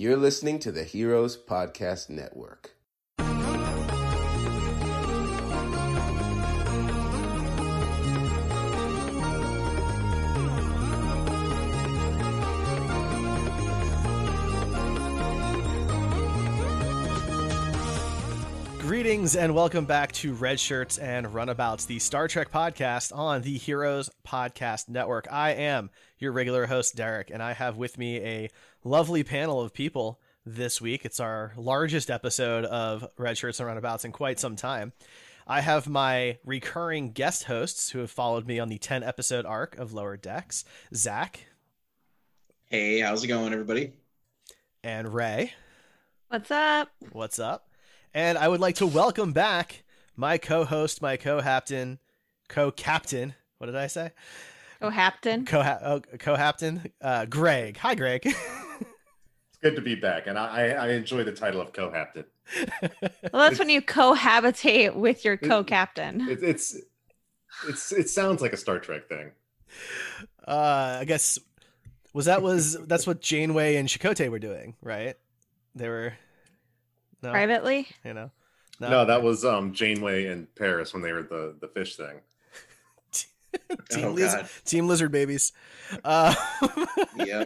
You're listening to the Heroes Podcast Network. Greetings and welcome back to Red Shirts and Runabouts, the Star Trek podcast on the Heroes Podcast Network. I am your regular host, Derek, and I have with me a lovely panel of people this week. It's our largest episode of Red Shirts and Runabouts in quite some time. I have my recurring guest hosts who have followed me on the 10-episode arc of Lower Decks, Zach. Hey, how's it going, everybody? And Ray. What's up? What's up? And I would like to welcome back my co-host, my co-captain, what did I say? Co-captain. Co-captain, Greg. Hi, Greg. It's good to be back, and I enjoy the title of co-captain. Well, that's when you cohabitate with your co-captain. It sounds like a Star Trek thing. I guess that's what Janeway and Chakotay were doing, right? They were. No, privately, No, that was Janeway and Paris when they were the fish thing. Team lizard babies. Yep.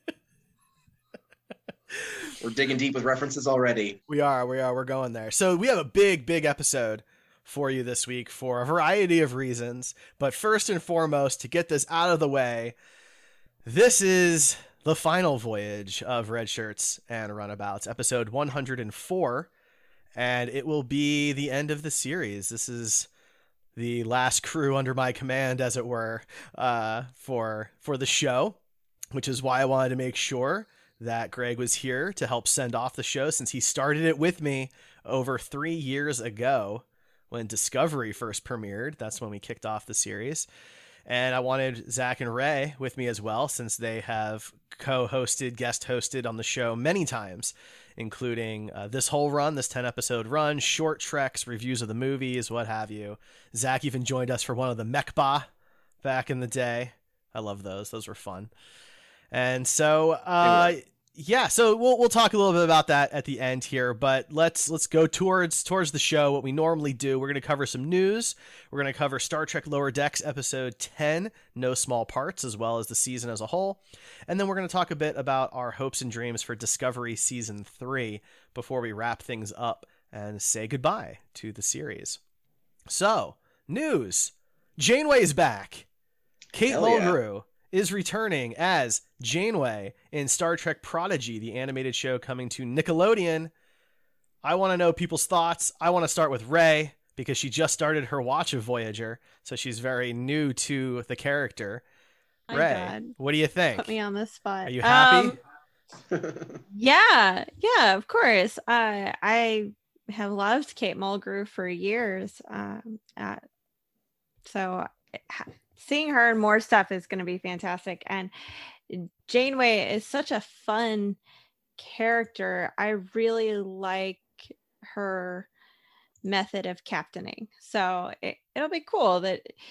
We're digging deep with references already. We are. We're going there. So we have a big episode for you this week for a variety of reasons. But first and foremost, to get this out of the way, this is the final voyage of Red Shirts and Runabouts, episode 104, and it will be the end of the series. This is the last crew under my command, as it were, for the show, which is why I wanted to make sure that Greg was here to help send off the show, since he started it with me over 3 years ago when Discovery first premiered. That's when we kicked off the series. And I wanted Zach and Ray with me as well, since they have co-hosted, guest hosted on the show many times, including this whole run, this 10-episode run, short treks, reviews of the movies, what have you. Zach even joined us for one of the Mechba back in the day. I love those. Those were fun. And so, so we'll talk a little bit about that at the end here, but let's go towards the show. What we normally do, we're going to cover some news. We're going to cover Star Trek Lower Decks episode 10, No Small Parts, as well as the season as a whole. And then we're going to talk a bit about our hopes and dreams for Discovery season 3 before we wrap things up and say goodbye to the series. So, news. Janeway's back. Kate Mulgrew is returning as Janeway in Star Trek Prodigy, the animated show coming to Nickelodeon. I want to know people's thoughts. I want to start with Ray, because she just started her watch of Voyager, so she's very new to the character. Ray, what do you think? Put me on the spot. Are you happy? Yeah, of course. I have loved Kate Mulgrew for years. So seeing her in more stuff is going to be fantastic. And Janeway is such a fun character. I really like her method of captaining. So it'll be cool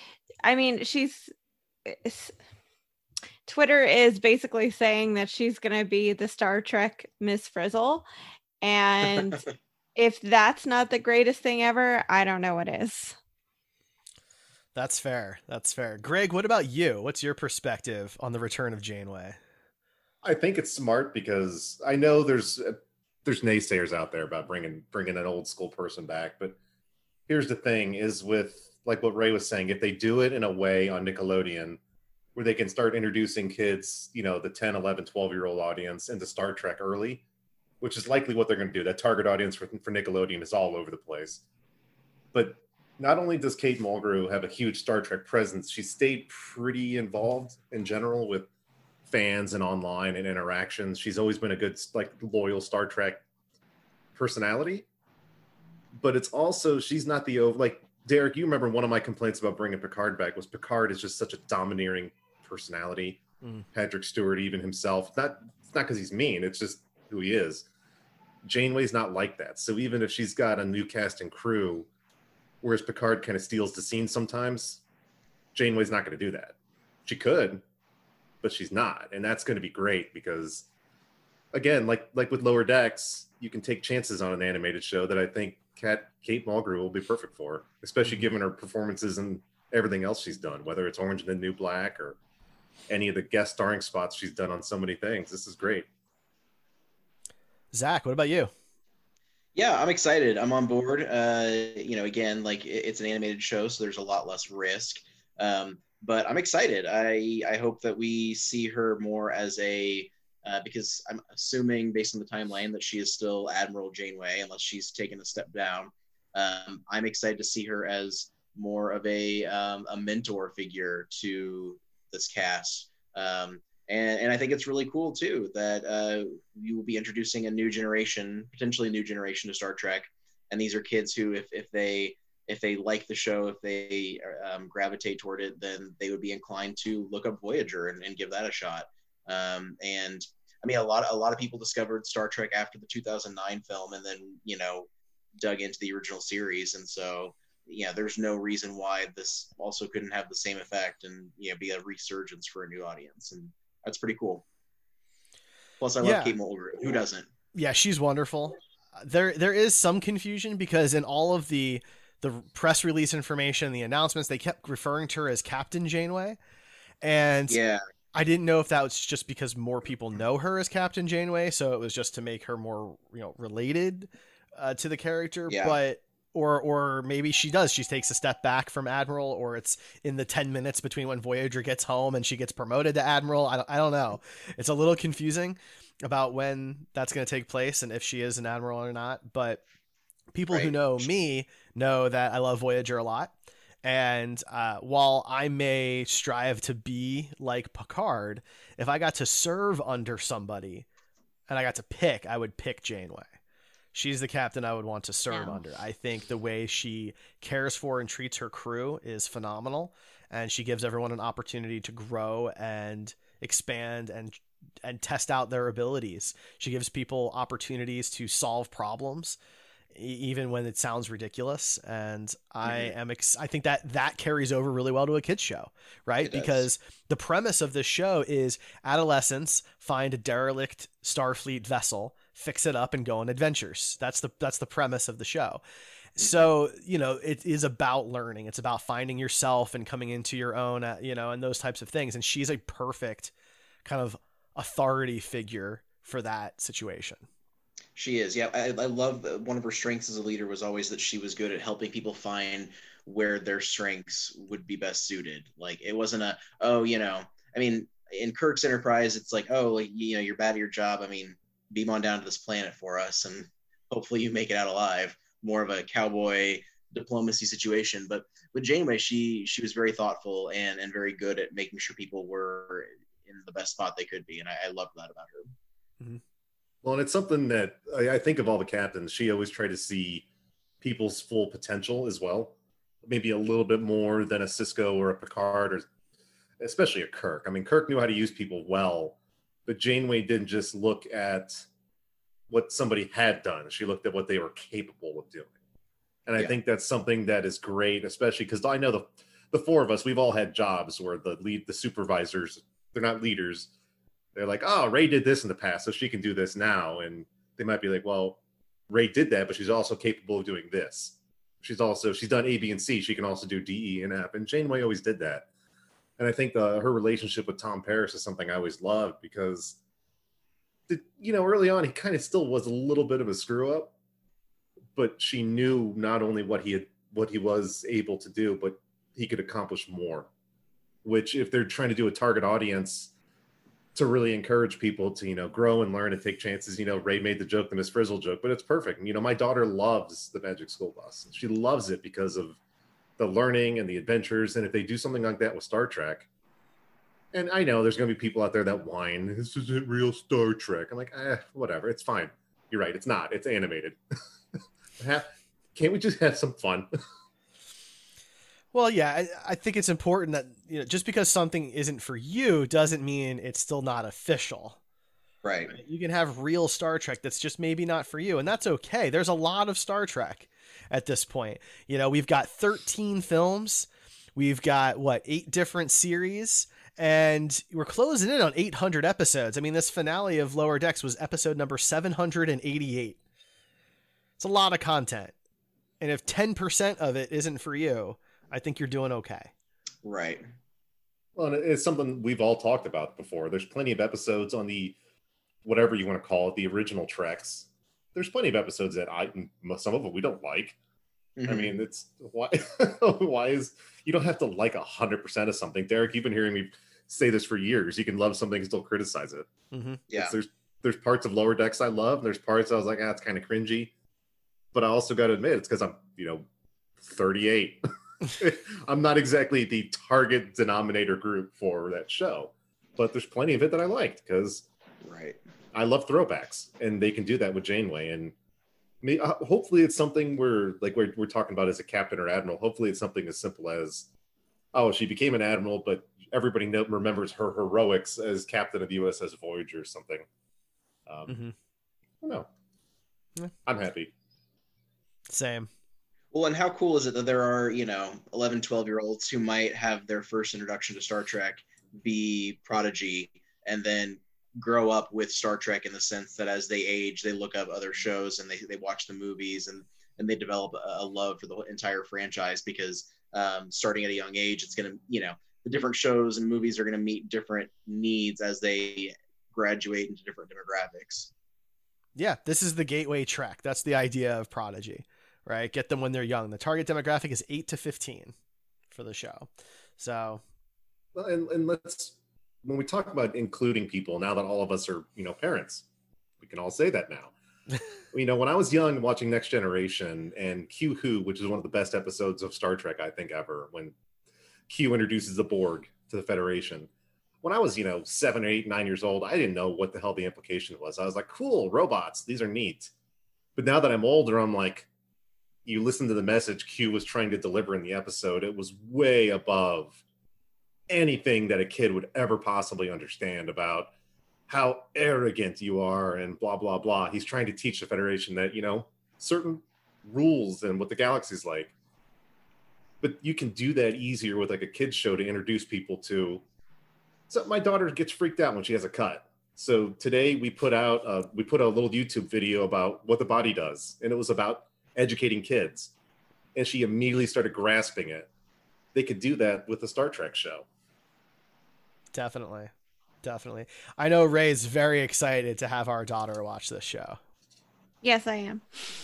Twitter is basically saying that she's going to be the Star Trek Miss Frizzle. And if that's not the greatest thing ever, I don't know what is. That's fair. Greg, what about you? What's your perspective on the return of Janeway? I think it's smart, because I know there's naysayers out there about bringing an old school person back. But here's the thing is, with like what Ray was saying, if they do it in a way on Nickelodeon where they can start introducing kids, the 10, 11, 12-year-old audience into Star Trek early, which is likely what they're going to do. That target audience for Nickelodeon is all over the place. But not only does Kate Mulgrew have a huge Star Trek presence, she stayed pretty involved in general with fans and online and interactions. She's always been a good, loyal Star Trek personality. But it's also, she's not Derek, you remember one of my complaints about bringing Picard back was Picard is just such a domineering personality. Patrick Stewart, even himself. It's not because he's mean, it's just who he is. Janeway's not like that. So even if she's got a new cast and crew, whereas Picard kind of steals the scene sometimes, Janeway's not going to do that. She could, but she's not. And that's going to be great, because again, like with Lower Decks, you can take chances on an animated show that I think Kate Mulgrew will be perfect for, especially given her performances and everything else she's done, whether it's Orange and the New Black or any of the guest starring spots she's done on so many things. This is great. Zach, what about you? Yeah, I'm excited. I'm on board. Again, like it's an animated show, so there's a lot less risk. But I'm excited. I hope that we see her more as because I'm assuming based on the timeline that she is still Admiral Janeway, unless she's taken a step down. I'm excited to see her as more of a mentor figure to this cast. And I think it's really cool too that you will be introducing a new generation, potentially a new generation to Star Trek, and these are kids who, if they like the show, if they gravitate toward it, then they would be inclined to look up Voyager and give that a shot. And I mean, a lot of people discovered Star Trek after the 2009 film, and then dug into the original series, and so there's no reason why this also couldn't have the same effect and be a resurgence for a new audience, and that's pretty cool. Plus, I love Kate Mulgrew. Who doesn't? Yeah, she's wonderful. There is some confusion because in all of the press release information, the announcements, they kept referring to her as Captain Janeway, and I didn't know if that was just because more people know her as Captain Janeway, so it was just to make her more related to the character, but. Or maybe she takes a step back from Admiral, or it's in the 10 minutes between when Voyager gets home and she gets promoted to Admiral. I don't know. It's a little confusing about when that's going to take place and if she is an Admiral or not. But people who know me know that I love Voyager a lot. And while I may strive to be like Picard, if I got to serve under somebody and I got to pick, I would pick Janeway. She's the captain I would want to serve under. I think the way she cares for and treats her crew is phenomenal, and she gives everyone an opportunity to grow and expand and test out their abilities. She gives people opportunities to solve problems, even when it sounds ridiculous. And I think that carries over really well to a kids show, right? Because the premise of this show is adolescents find a derelict Starfleet vessel, fix it up, and go on adventures. That's the premise of the show. So, it is about learning. It's about finding yourself and coming into your own, and those types of things. And she's a perfect kind of authority figure for that situation. She is. Yeah. I love that one of her strengths as a leader was always that she was good at helping people find where their strengths would be best suited. Like it wasn't in Kirk's Enterprise, it's like, you're bad at your job. I mean, beam on down to this planet for us and hopefully you make it out alive. More of a cowboy diplomacy situation. But with Janeway, she was very thoughtful and very good at making sure people were in the best spot they could be. And I loved that about her. Mm-hmm. Well, and it's something that I think of all the captains, she always tried to see people's full potential as well. Maybe a little bit more than a Sisko or a Picard, or especially a Kirk. I mean, Kirk knew how to use people well, but Janeway didn't just look at what somebody had done. She looked at what they were capable of doing. And I think that's something that is great, especially because I know the four of us, we've all had jobs where the supervisors, they're not leaders. They're like, oh, Ray did this in the past, so she can do this now. And they might be like, well, Ray did that, but she's also capable of doing this. She's done A, B, and C. She can also do D, E, and F. And Janeway always did that. And I think her relationship with Tom Paris is something I always loved because, early on, he kind of still was a little bit of a screw up, but she knew not only what he was able to do, but he could accomplish more, which if they're trying to do a target audience to really encourage people to, grow and learn and take chances. Ray made the joke, the Miss Frizzle joke, but it's perfect. My daughter loves the Magic School Bus. She loves it because of the learning and the adventures. And if they do something like that with Star Trek, and I know there's going to be people out there that whine, this isn't real Star Trek. I'm like, whatever. It's fine. You're right. It's not. It's animated. Can't we just have some fun? Well, yeah, I think it's important that, just because something isn't for you doesn't mean it's still not official. Right. You can have real Star Trek that's just maybe not for you, and that's okay. There's a lot of Star Trek at this point. We've got 13 films. We've got, 8 different series, And we're closing in on 800 episodes. I mean, this finale of Lower Decks was episode number 788. It's a lot of content. And if 10% of it isn't for you, I think you're doing okay. Right. Well, and it's something we've all talked about before. There's plenty of episodes on the, whatever you want to call it, the original Treks. There's plenty of episodes that some of them we don't like. Mm-hmm. I mean, it's why is you don't have to like 100% of something. Derek, you've been hearing me say this for years. You can love something and still criticize it. Mm-hmm. Yeah. There's parts of Lower Decks I love, and there's parts I was like, it's kind of cringy. But I also got to admit, it's because I'm 38. I'm not exactly the target denominator group for that show, but there's plenty of it that I liked because right. I love throwbacks, and they can do that with Janeway. And hopefully it's something we're talking about as a captain or admiral. Hopefully it's something as simple as, she became an admiral, but everybody remembers her heroics as captain of the USS Voyager or something. I don't know. Yeah. I'm happy. Same. Well, and how cool is it that there are, 11, 12-year-olds who might have their first introduction to Star Trek be Prodigy and then grow up with Star Trek in the sense that as they age, they look up other shows and they watch the movies and they develop a love for the entire franchise because starting at a young age, it's going to, the different shows and movies are going to meet different needs as they graduate into different demographics. Yeah, this is the gateway Trek. That's the idea of Prodigy, right? Get them when they're young. The target demographic is 8 to 15 for the show. So, well, and let's, when we talk about including people, now that all of us are, parents, we can all say that now. When I was young watching Next Generation and Q Who, which is one of the best episodes of Star Trek, I think, ever, when Q introduces the Borg to the Federation. When I was, 7 or 8, 9 years old, I didn't know what the hell the implication was. I was like, cool, robots, these are neat. But now that I'm older, I'm like, you listen to the message Q was trying to deliver in the episode, it was way above anything that a kid would ever possibly understand about how arrogant you are and blah, blah, blah. He's trying to teach the Federation that, certain rules and what the galaxy's like. But you can do that easier with like a kid's show to introduce people to. So my daughter gets freaked out when she has a cut. So today we put out a little YouTube video about what the body does. And it was about educating kids. And she immediately started grasping it. They could do that with the Star Trek show. Definitely. I know Ray's very excited to have our daughter watch this show. Yes, I am.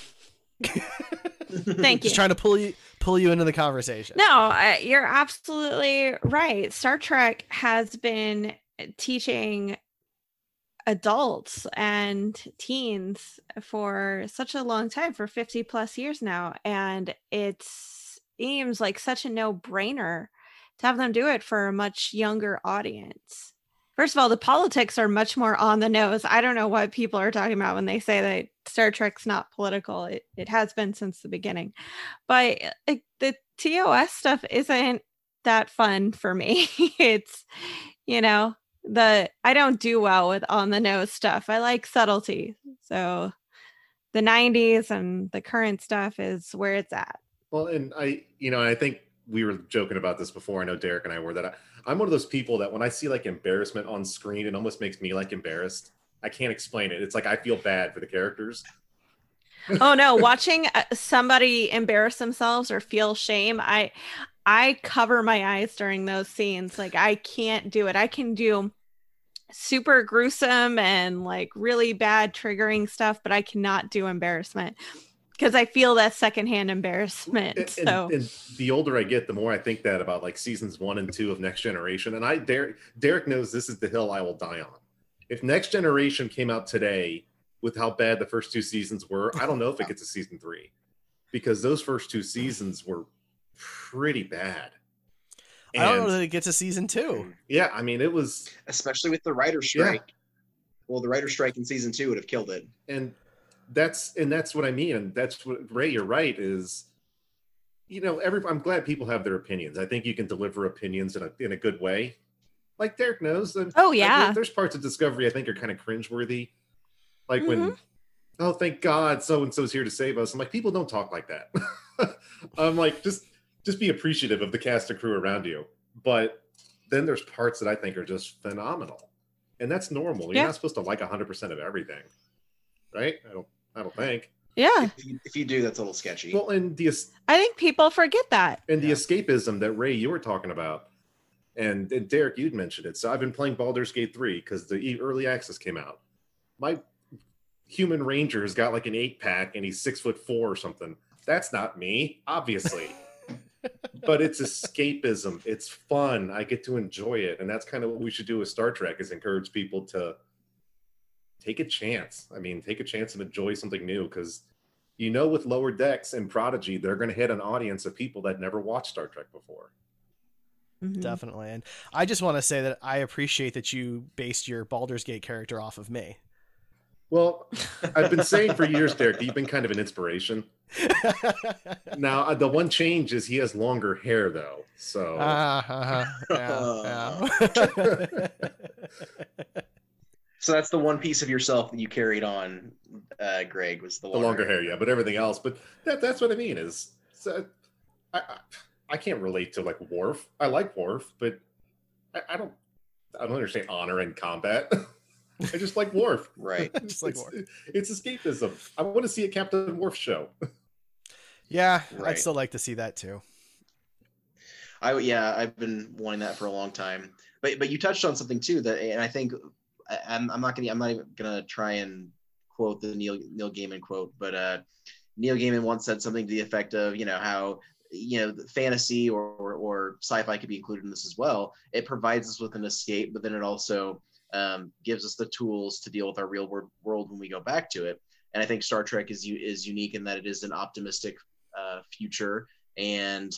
Thank you. Just trying to pull you into the conversation. No, you're absolutely right. Star Trek has been teaching adults and teens for such a long time, for 50 plus years now. And it seems like such a no-brainer to have them do it for a much younger audience. First of all, the politics are much more on the nose. I don't know what people are talking about when they say that Star Trek's not political. It has been since the beginning. But the TOS stuff isn't that fun for me. It's, I don't do well with on the nose stuff. I like subtlety. So the 90s and the current stuff is where it's at. Well, and I think we were joking about this before. I know Derek and I were that I'm one of those people that when I see like embarrassment on screen, it almost makes me like embarrassed. I can't explain it. It's like I feel bad for the characters. Oh no, watching somebody embarrass themselves or feel shame, I cover my eyes during those scenes. Like I can't do it. I can do super gruesome and like really bad triggering stuff, but I cannot do embarrassment. Because I feel that secondhand embarrassment. And the older I get, the more I think that about like seasons 1 and 2 of Next Generation. And Derek knows this is the hill I will die on. If Next Generation came out today with how bad the first 2 seasons were, I don't know if it gets a season 3. Because those first 2 seasons were pretty bad. I don't know that it gets a season 2. Yeah, I mean, it was... Especially with the writer's strike. Yeah. Well, the writer's strike in season 2 would have killed it. And that's what I mean. And that's what, Ray, you're right, is, I'm glad people have their opinions. I think you can deliver opinions in a good way. Like Derek knows. Oh, yeah. There's parts of Discovery I think are kind of cringeworthy. Like when, oh, thank God so-and-so's here to save us. I'm like, people don't talk like that. I'm like, just be appreciative of the cast and crew around you. But then there's parts that I think are just phenomenal, and that's normal. You're Yeah. not supposed to like 100% of everything, right? I don't think. Yeah. If you do, that's a little sketchy. Well, and I think people forget that. the Yeah. escapism that Ray you were talking about, and Derek, you'd mentioned it. So I've been playing Baldur's Gate 3 because the early access came out. My human ranger's got like an 8-pack and he's 6'4" or something. That's not me, obviously. But it's escapism. It's fun. I get to enjoy it. And that's kind of what we should do with Star Trek, is encourage people to take a chance. I mean, take a chance and enjoy something new, because with Lower Decks and Prodigy, they're going to hit an audience of people that never watched Star Trek before. Mhm. Definitely. And I just want to say that I appreciate that you based your Baldur's Gate character off of me. Well, I've been saying for years, Derek, that you've been kind of an inspiration. Now, the one change is he has longer hair, though. So, Yeah. So that's the one piece of yourself that you carried on, Greg, was the the longer hair, yeah, but everything else. But that's what I mean is, I can't relate to like Worf. I like Worf, but I don't understand honor in combat. I just like Worf. Right. Just like Worf. It's escapism. I want to see a Captain Worf show. Yeah, I'd Right. still like to see that too. I've been wanting that for a long time. But you touched on something too and I think I'm not even gonna try and quote the Neil Gaiman quote, but Neil Gaiman once said something to the effect of, how fantasy or sci-fi could be included in this as well. It provides us with an escape, but then it also gives us the tools to deal with our real world when we go back to it. And I think Star Trek is unique in that it is an optimistic future, and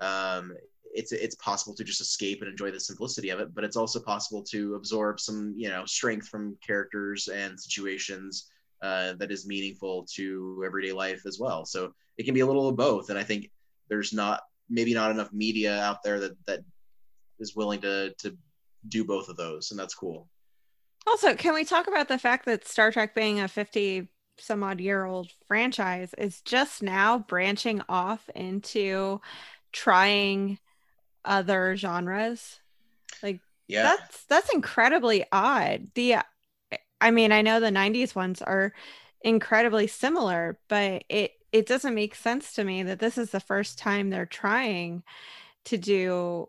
it's possible to just escape and enjoy the simplicity of it, but it's also possible to absorb some strength from characters and situations that is meaningful to everyday life as well. So it can be a little of both, and I think there's maybe not enough media out there that is willing to do both of those, and that's cool. Also, can we talk about the fact that Star Trek, being a 50 some odd year old franchise, is just now branching off into trying other genres? Like, Yeah. that's incredibly odd. I mean, I know the 90s ones are incredibly similar, but it doesn't make sense to me that this is the first time they're trying to do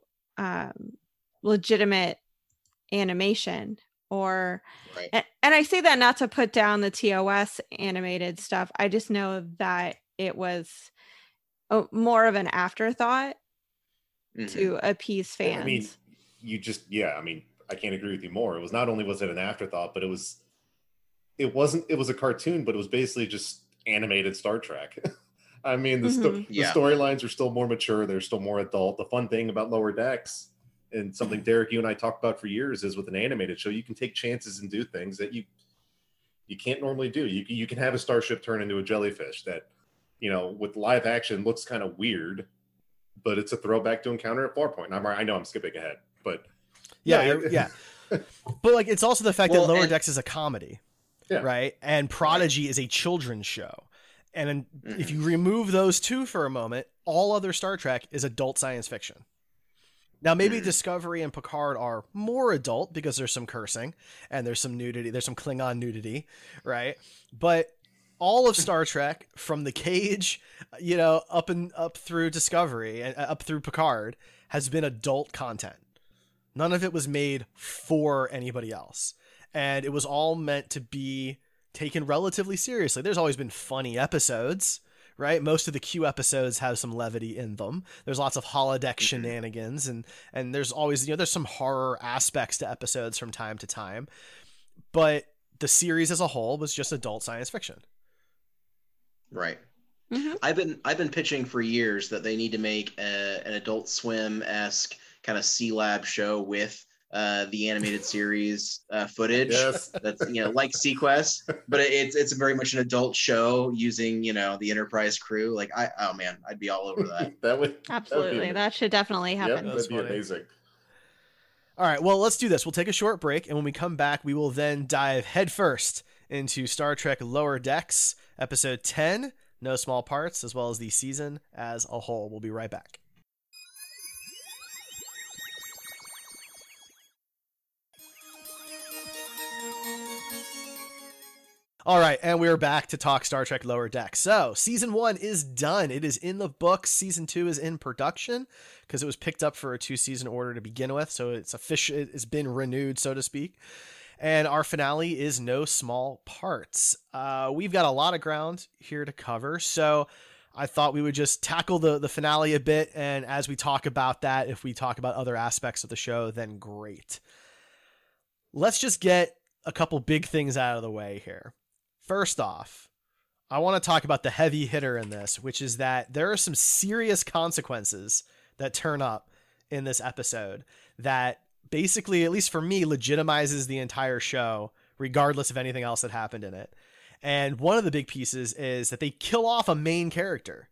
legitimate animation. Or Right. and I say that not to put down the TOS animated stuff. I just know that it was more of an afterthought Mhm. to appease fans. I mean, I can't agree with you more. It was not only was it an afterthought, but it was a cartoon, but it was basically just animated Star Trek. I mean, the Yeah. storylines are still more mature. They're still more adult. The fun thing about Lower Decks, and something Derek, you and I talked about for years, is with an animated show, you can take chances and do things that you can't normally do. You can have a starship turn into a jellyfish that, with live action looks kind of weird, but it's a throwback to Encounter at Farpoint. I know I'm skipping ahead, but Yeah. But like, it's also the fact that Lower Decks is a comedy, Yeah. right? And Prodigy is a children's show. And if you remove those two for a moment, all other Star Trek is adult science fiction. Now, maybe Discovery and Picard are more adult because there's some cursing and there's some nudity. There's some Klingon nudity, right? But all of Star Trek, from the Cage, up through Discovery and up through Picard, has been adult content. None of it was made for anybody else. And it was all meant to be taken relatively seriously. There's always been funny episodes, right? Most of the Q episodes have some levity in them. There's lots of holodeck shenanigans, and there's always, there's some horror aspects to episodes from time to time. But the series as a whole was just adult science fiction. Right. Mhm. I've been pitching for years that they need to make an Adult Swim-esque kind of C-Lab show with the animated series footage. Yes. That's like Sequest, but it's very much an adult show using the Enterprise crew. Like I'd be all over that. that would Absolutely. That should definitely Yep, happen. That's that'd be funny. amazing. All right, well, let's do this. We'll take a short break, and when we come back, we will then dive headfirst into Star Trek Lower Decks, Episode 10, No Small Parts, as well as the season as a whole. We'll be right back. All right, and we're back to talk Star Trek Lower Deck. So, season 1 is done. It is in the books. Season 2 is in production because it was picked up for a 2-season order to begin with. So it's official. It's been renewed, so to speak. And our finale is no small parts. We've got a lot of ground here to cover. So I thought we would just tackle the finale a bit. And as we talk about that, if we talk about other aspects of the show, then great. Let's just get a couple big things out of the way here. First off, I want to talk about the heavy hitter in this, which is that there are some serious consequences that turn up in this episode that basically, at least for me, legitimizes the entire show, regardless of anything else that happened in it. And one of the big pieces is that they kill off a main character.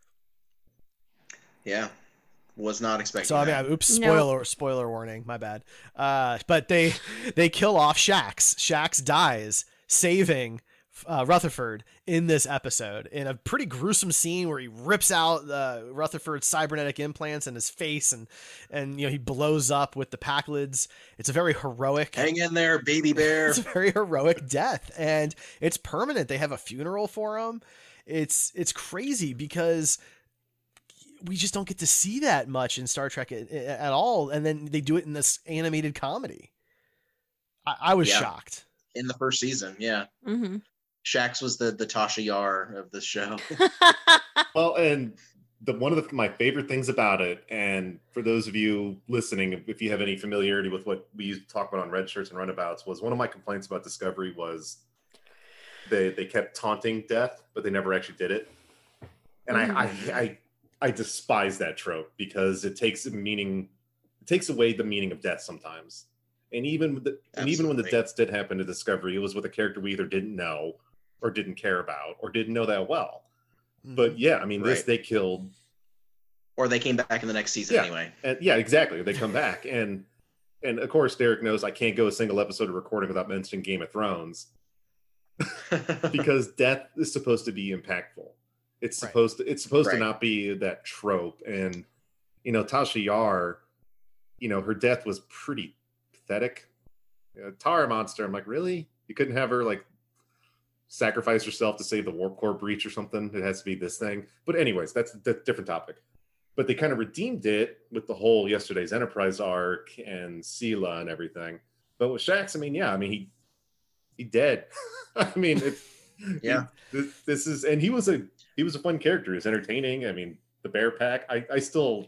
Yeah. Was not expecting So, I that. mean, oops, No. spoiler warning, my bad. But they kill off Shax. Shax dies, saving Rutherford in this episode in a pretty gruesome scene where he rips out Rutherford's cybernetic implants in his face and he blows up with the Packlids. It's a very heroic. Hang in there, baby bear. It's a very heroic death, and it's permanent. They have a funeral for him. It's crazy because we just don't get to see that much in Star Trek at all, and then they do it in this animated comedy. I was shocked. In the first season, yeah. Mm-hmm. Shax was the Tasha Yar of the show. Well, and one of my favorite things about it, and for those of you listening, if you have any familiarity with what we used to talk about on Red Shirts and Runabouts, was one of my complaints about Discovery was they kept taunting death, but they never actually did it. And I despise that trope because it takes away the meaning of death sometimes. And even when the deaths did happen to Discovery, it was with a character we either didn't know or didn't care about or didn't know that well. But yeah, I mean, this they killed, or they came back in the next season anyway. And yeah, exactly. They come back, and of course, Derek knows I can't go a single episode of recording without mentioning Game of Thrones because death is supposed to be impactful. It's supposed to not be that trope. And Tasha Yar, her death was pretty pathetic. Tara Monster, I'm like, really? You couldn't have her like sacrifice herself to save the warp core breach or something? It has to be this thing. But anyways, that's a different topic. But they kind of redeemed it with the whole Yesterday's Enterprise arc and Sela and everything. But with Shax, he dead. I mean, this is, and he was a fun character. He was entertaining. I mean, the Bear Pack. I still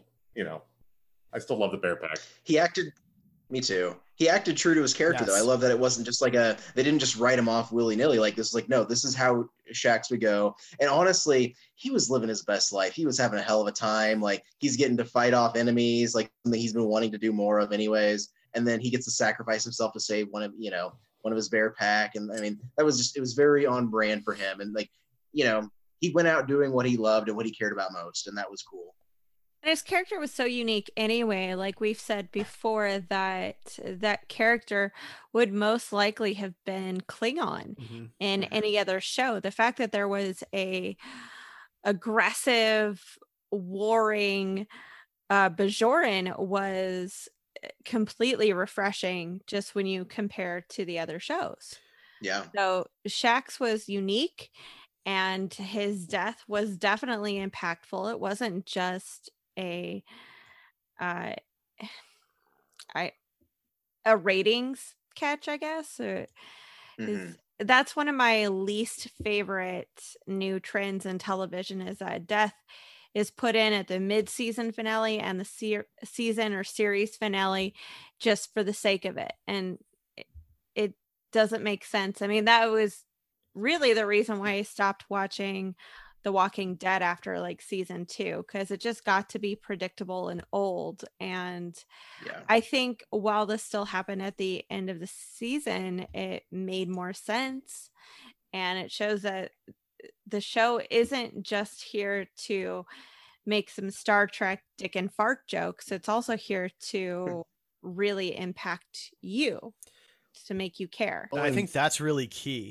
love the Bear Pack. Me too. He acted true to his character, though. I love that it wasn't just like they didn't just write him off willy-nilly. Like, this is like, no, this is how Shax would go. And honestly, he was living his best life. He was having a hell of a time. Like, he's getting to fight off enemies, like something he's been wanting to do more of anyways. And then he gets to sacrifice himself to save one of his Bear Pack. And I mean, it was very on brand for him. And like, he went out doing what he loved and what he cared about most. And that was cool. And his character was so unique anyway. Like we've said before, that character would most likely have been Klingon in any other show. The fact that there was a aggressive, warring Bajoran was completely refreshing just when you compare to the other shows. Yeah. So Shax was unique, and his death was definitely impactful. It wasn't just a ratings catch, I guess. That's one of my least favorite new trends in television, is that death is put in at the mid-season finale and the season or series finale just for the sake of it. And it doesn't make sense. I mean, that was really the reason why I stopped watching The Walking Dead after like season 2, because it just got to be predictable and old. And I think while this still happened at the end of the season, it made more sense. And it shows that the show isn't just here to make some Star Trek dick and fart jokes. It's also here to really impact you, to make you care. I think that's really key,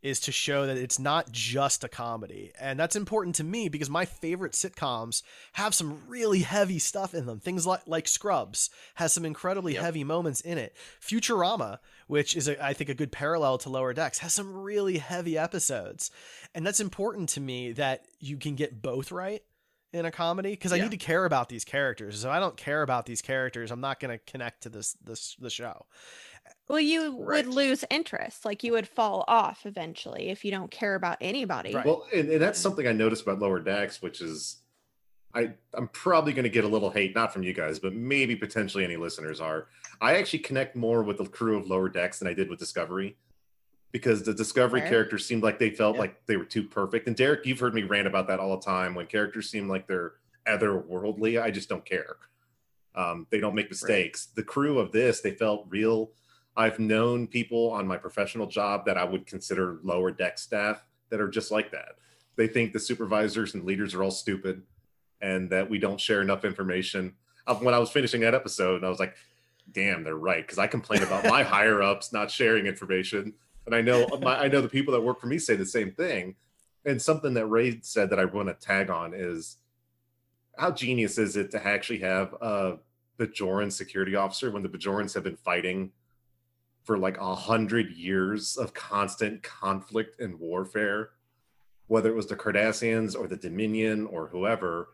is to show that it's not just a comedy. And that's important to me because my favorite sitcoms have some really heavy stuff in them. Things like Scrubs has some incredibly heavy moments in it. Futurama, which is, I think, a good parallel to Lower Decks, has some really heavy episodes. And that's important to me, that you can get both right in a comedy, because I need to care about these characters. So if I don't care about these characters, I'm not going to connect to the show. Well, you would lose interest. Like, you would fall off eventually if you don't care about anybody. Right. Well, and that's something I noticed about Lower Decks, which is I'm probably going to get a little hate, not from you guys, but maybe potentially any listeners are. I actually connect more with the crew of Lower Decks than I did with Discovery, because the Discovery characters seemed like they felt like they were too perfect. And Derek, you've heard me rant about that all the time. When characters seem like they're otherworldly, I just don't care. They don't make mistakes. Right. The crew of this, they felt real. I've known people on my professional job that I would consider Lower Deck staff that are just like that. They think the supervisors and leaders are all stupid and that we don't share enough information. When I was finishing that episode, I was like, damn, they're right. Because I complain about my higher ups not sharing information. And I know the people that work for me say the same thing. And something that Ray said that I want to tag on is, how genius is it to actually have a Bajoran security officer when the Bajorans have been fighting for like 100 years of constant conflict and warfare, whether it was the Cardassians or the Dominion or whoever.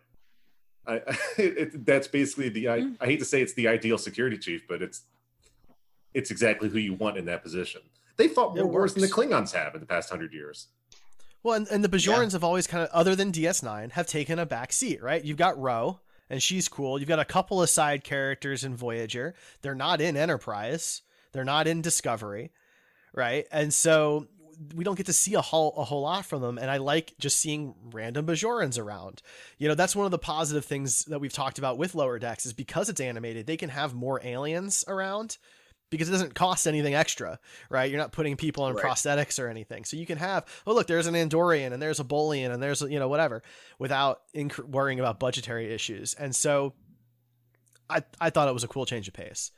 That's basically I hate to say it's the ideal security chief, but it's exactly who you want in that position. They fought more wars than the Klingons have in the past 100 years. Well, and the Bajorans have always kind of, other than DS9, have taken a back seat, right? You've got Ro, and she's cool. You've got a couple of side characters in Voyager. They're not in Enterprise. They're not in Discovery, right? And so we don't get to see a whole lot from them. And I like just seeing random Bajorans around. You know, that's one of the positive things that we've talked about with Lower Decks, is because it's animated, they can have more aliens around because it doesn't cost anything extra, right? You're not putting people in prosthetics or anything. So you can have, oh, look, there's an Andorian and there's a Bolian and there's, you know, whatever, without worrying about budgetary issues. And so I thought it was a cool change of pace.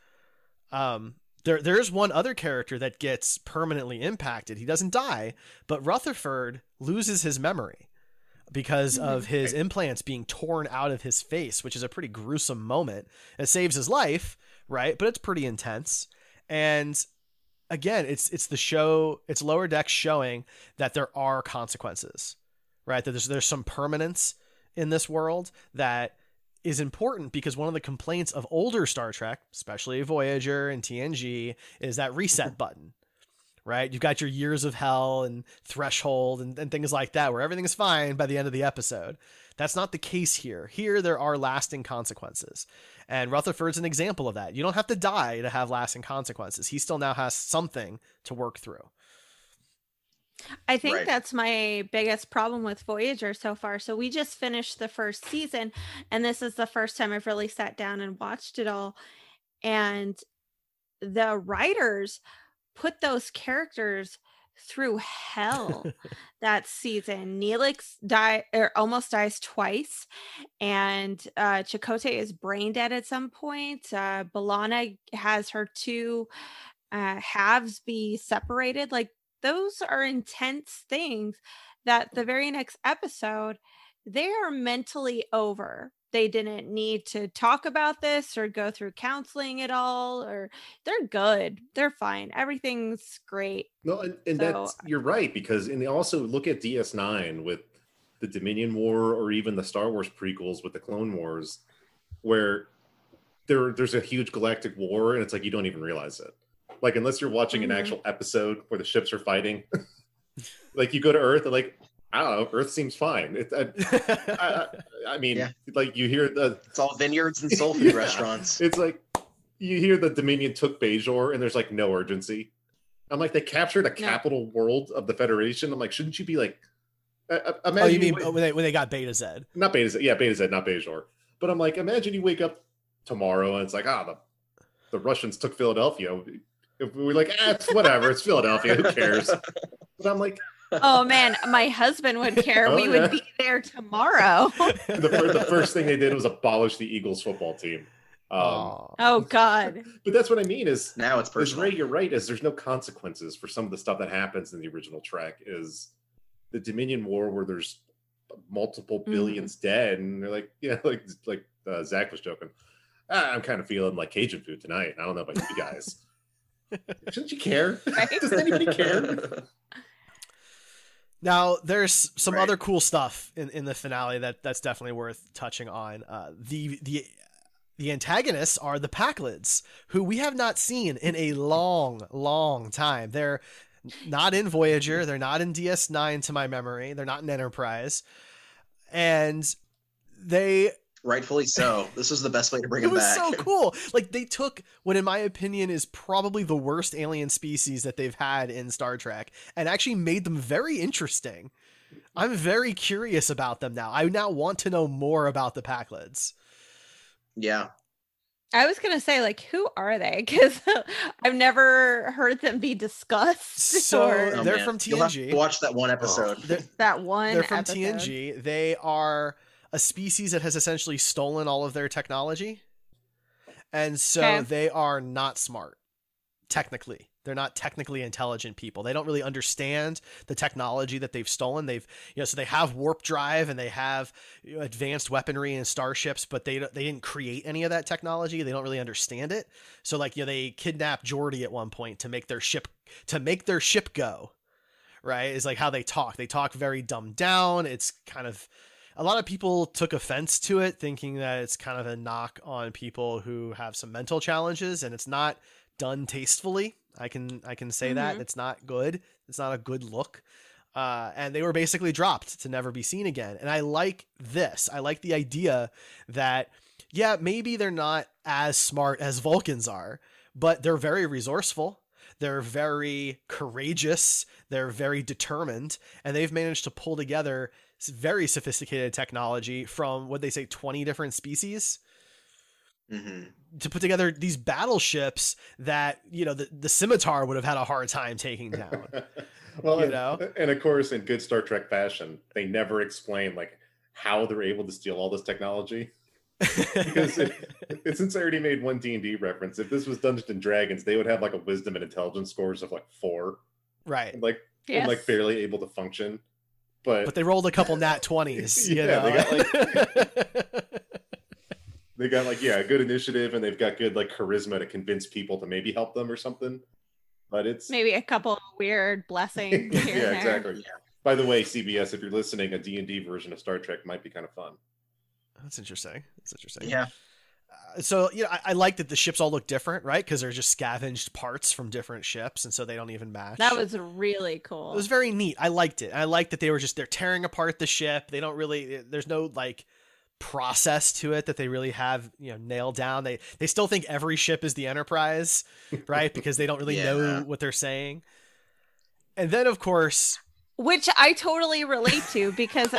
There's one other character that gets permanently impacted. He doesn't die, but Rutherford loses his memory because of his implants being torn out of his face, which is a pretty gruesome moment. It saves his life, right? But it's pretty intense. And again, it's the show, it's Lower Decks showing that there are consequences, right? That there's some permanence in this world that is important, because one of the complaints of older Star Trek, especially Voyager and TNG, is that reset button, right? You've got your years of hell and threshold and things like that, where everything is fine by the end of the episode. That's not the case here. Here, there are lasting consequences. And Rutherford's an example of that. You don't have to die to have lasting consequences. He still now has something to work through. I think that's my biggest problem with Voyager so far. So we just finished the first season, and this is the first time I've really sat down and watched it all. And the writers put those characters through hell that season. Neelix almost dies twice, and Chakotay is brain dead at some point. B'Elanna has her two halves be separated. Like, those are intense things that the very next episode, they are mentally over. They didn't need to talk about this or go through counseling at all, or they're good. They're fine. Everything's great. No, and that's, you're right, because, and also look at DS9 with the Dominion War, or even the Star Wars prequels with the Clone Wars, where there's a huge galactic war, and it's like you don't even realize it. Like, unless you're watching an actual episode where the ships are fighting, like, you go to Earth and, like, I don't know, Earth seems fine. I mean, like, you hear it's all vineyards and soul food restaurants. It's like you hear the Dominion took Bajor and there's like no urgency. I'm like, they captured a capital world of the Federation. I'm like, shouldn't you be like, you mean when they got Beta Z? Not Beta Z, yeah, Beta Z, not Bajor. But I'm like, imagine you wake up tomorrow and it's like, the Russians took Philadelphia. If we're like, it's whatever, it's Philadelphia, who cares? But I'm like, oh man, my husband would care. We would be there tomorrow. The first thing they did was abolish the Eagles football team. Oh God. But that's what I mean is Now it's is personal. Ray, you're right, is there's no consequences for some of the stuff that happens in the original Trek. Is the Dominion War where there's multiple billions dead, and they're like, yeah, like Zach was joking. I'm kind of feeling like Cajun food tonight. I don't know about you guys. Shouldn't you care? Right? Does anybody care? Now, there's some Right. other cool stuff in the finale that's definitely worth touching on. The antagonists are the Packlids, who we have not seen in a long, long time. They're not in Voyager. They're not in DS9 to my memory. They're not in Enterprise. And they... Rightfully so. This is the best way to bring It him was back. so cool. Like, they took what, in my opinion, is probably the worst alien species that they've had in Star Trek and actually made them very interesting. I'm very curious about them now. I now want to know more about the Packlids. Yeah. I was gonna say, like, who are they? Because I've never heard them be discussed. So or Oh, they're man. from You'll have TNG. to watch that one episode. that one. They're from episode. TNG. They are a species that has essentially stolen all of their technology. And so Okay. they are not smart, technically. They're not technically intelligent people. They don't really understand the technology that they've stolen. So they have warp drive and they have advanced weaponry and starships, but they didn't create any of that technology. They don't really understand it. So they kidnapped Geordi at one point to make their ship go. Right? Is like how they talk. They talk very dumbed down. It's kind of, a lot of people took offense to it, thinking that it's kind of a knock on people who have some mental challenges, and it's not done tastefully. I can say that it's not good. It's not a good look. And they were basically dropped to never be seen again. And I like this. I like the idea that, yeah, maybe they're not as smart as Vulcans are, but they're very resourceful. They're very courageous. They're very determined. And they've managed to pull together very sophisticated technology from, what they say, 20 different species. To put together these battleships that, the Scimitar would have had a hard time taking down. Well, and of course, in good Star Trek fashion, they never explain like how they're able to steal all this technology. Because since I already made one D&D reference, if this was Dungeons and Dragons, they would have like a wisdom and intelligence scores of like 4, right? And like barely able to function. But they rolled a couple nat 20s. They got like good initiative, and they've got good like charisma to convince people to maybe help them or something. But it's maybe a couple weird blessings. yeah, here and there. exactly. Yeah. By the way, CBS, if you're listening, a D&D version of Star Trek might be kind of fun. That's interesting. Yeah. So I like that the ships all look different, right? Because they're just scavenged parts from different ships, and so they don't even match. That was really cool. It was very neat. I liked it. I liked that they're tearing apart the ship. They don't really. There's no like process to it that they really have nailed down. They still think every ship is the Enterprise, right? Because they don't really know what they're saying. And then, of course, which I totally relate to, because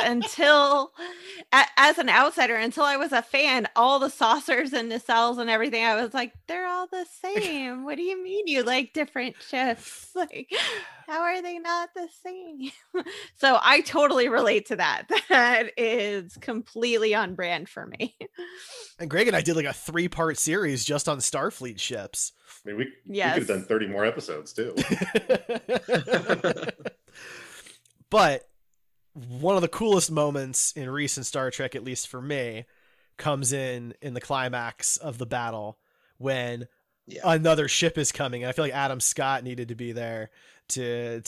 as an outsider, until I was a fan, all the saucers and nacelles and everything, I was like, they're all the same. What do you mean you like different ships? Like, how are they not the same? So I totally relate to that. That is completely on brand for me. And Greg and I did like a 3-part series just on Starfleet ships. I mean, we could have done 30 more episodes too. But one of the coolest moments in recent Star Trek, at least for me, comes in the climax of the battle when another ship is coming. And I feel like Adam Scott needed to be there to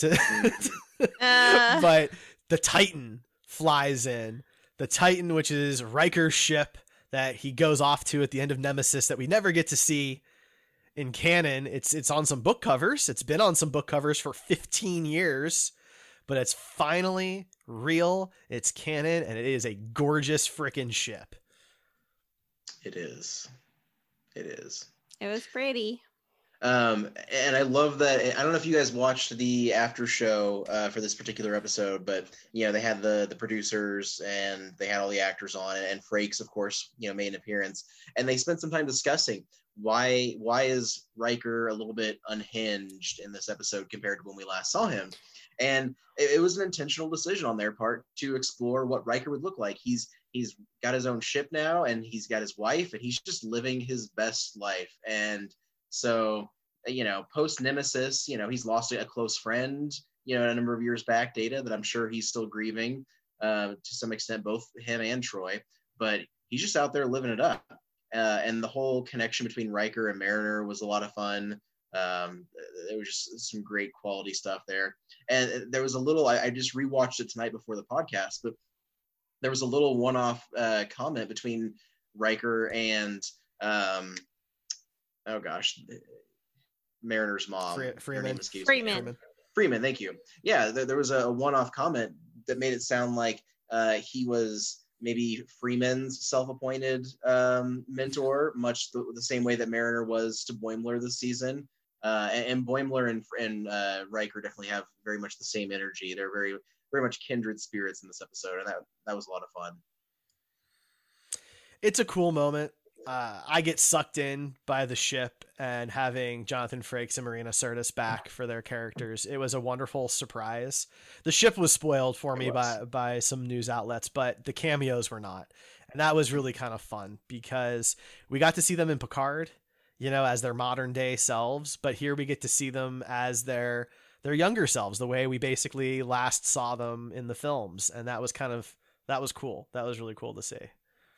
but the Titan flies in. The Titan, which is Riker's ship that he goes off to at the end of Nemesis, that we never get to see in canon. It's on some book covers. It's been on some book covers for 15 years. But it's finally real, it's canon, and it is a gorgeous freaking ship. It is. It was pretty. And I love that. I don't know if you guys watched the after show for this particular episode, but they had the producers and they had all the actors on it, and Frakes, of course, made an appearance, and they spent some time discussing why is Riker a little bit unhinged in this episode compared to when we last saw him. And it was an intentional decision on their part to explore what Riker would look like. He's got his own ship now, and he's got his wife, and he's just living his best life. And so, post Nemesis, he's lost a close friend, a number of years back, Data, that I'm sure he's still grieving to some extent, both him and Troy. But he's just out there living it up. And the whole connection between Riker and Mariner was a lot of fun. There was just some great quality stuff there. And there was a little, I just rewatched it tonight before the podcast, but there was a little one-off comment between Riker and, Mariner's mom. Freeman, thank you. Yeah, there was a one-off comment that made it sound like he was maybe Freeman's self-appointed mentor, much the same way that Mariner was to Boimler this season. And Boimler and Riker definitely have very much the same energy. They're very, very much kindred spirits in this episode, and that was a lot of fun. It's a cool moment. I get sucked in by the ship and having Jonathan Frakes and Marina Sirtis back for their characters. It was a wonderful surprise. The ship was spoiled for me by some news outlets, but the cameos were not. And that was really kind of fun because we got to see them in Picard, as their modern day selves, but here we get to see them as their younger selves, the way we basically last saw them in the films. And that was cool. That was really cool to see.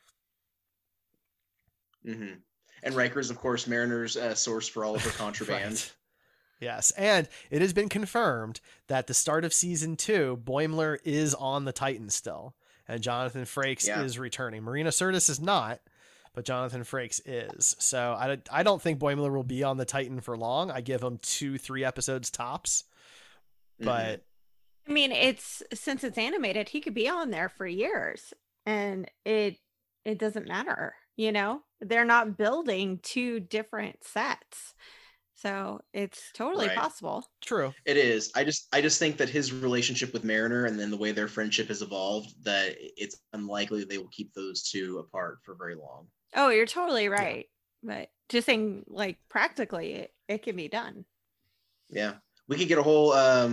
Mm-hmm. And Riker's, of course, Mariner's source for all of her contraband. Right. Yes, and it has been confirmed that the start of season 2, Boimler is on the Titan still, and Jonathan Frakes is returning. Marina Sirtis is not, but Jonathan Frakes is. So I don't think Boimler will be on the Titan for long. I give him 2-3 episodes tops. But I mean, since it's animated, he could be on there for years, and it doesn't matter. They're not building 2 different sets, so it's totally possible. True, it is. I just think that his relationship with Mariner and then the way their friendship has evolved, that it's unlikely they will keep those 2 apart for very long. Oh, you're totally right. But just saying, like, practically, it can be done. Yeah, we could get a whole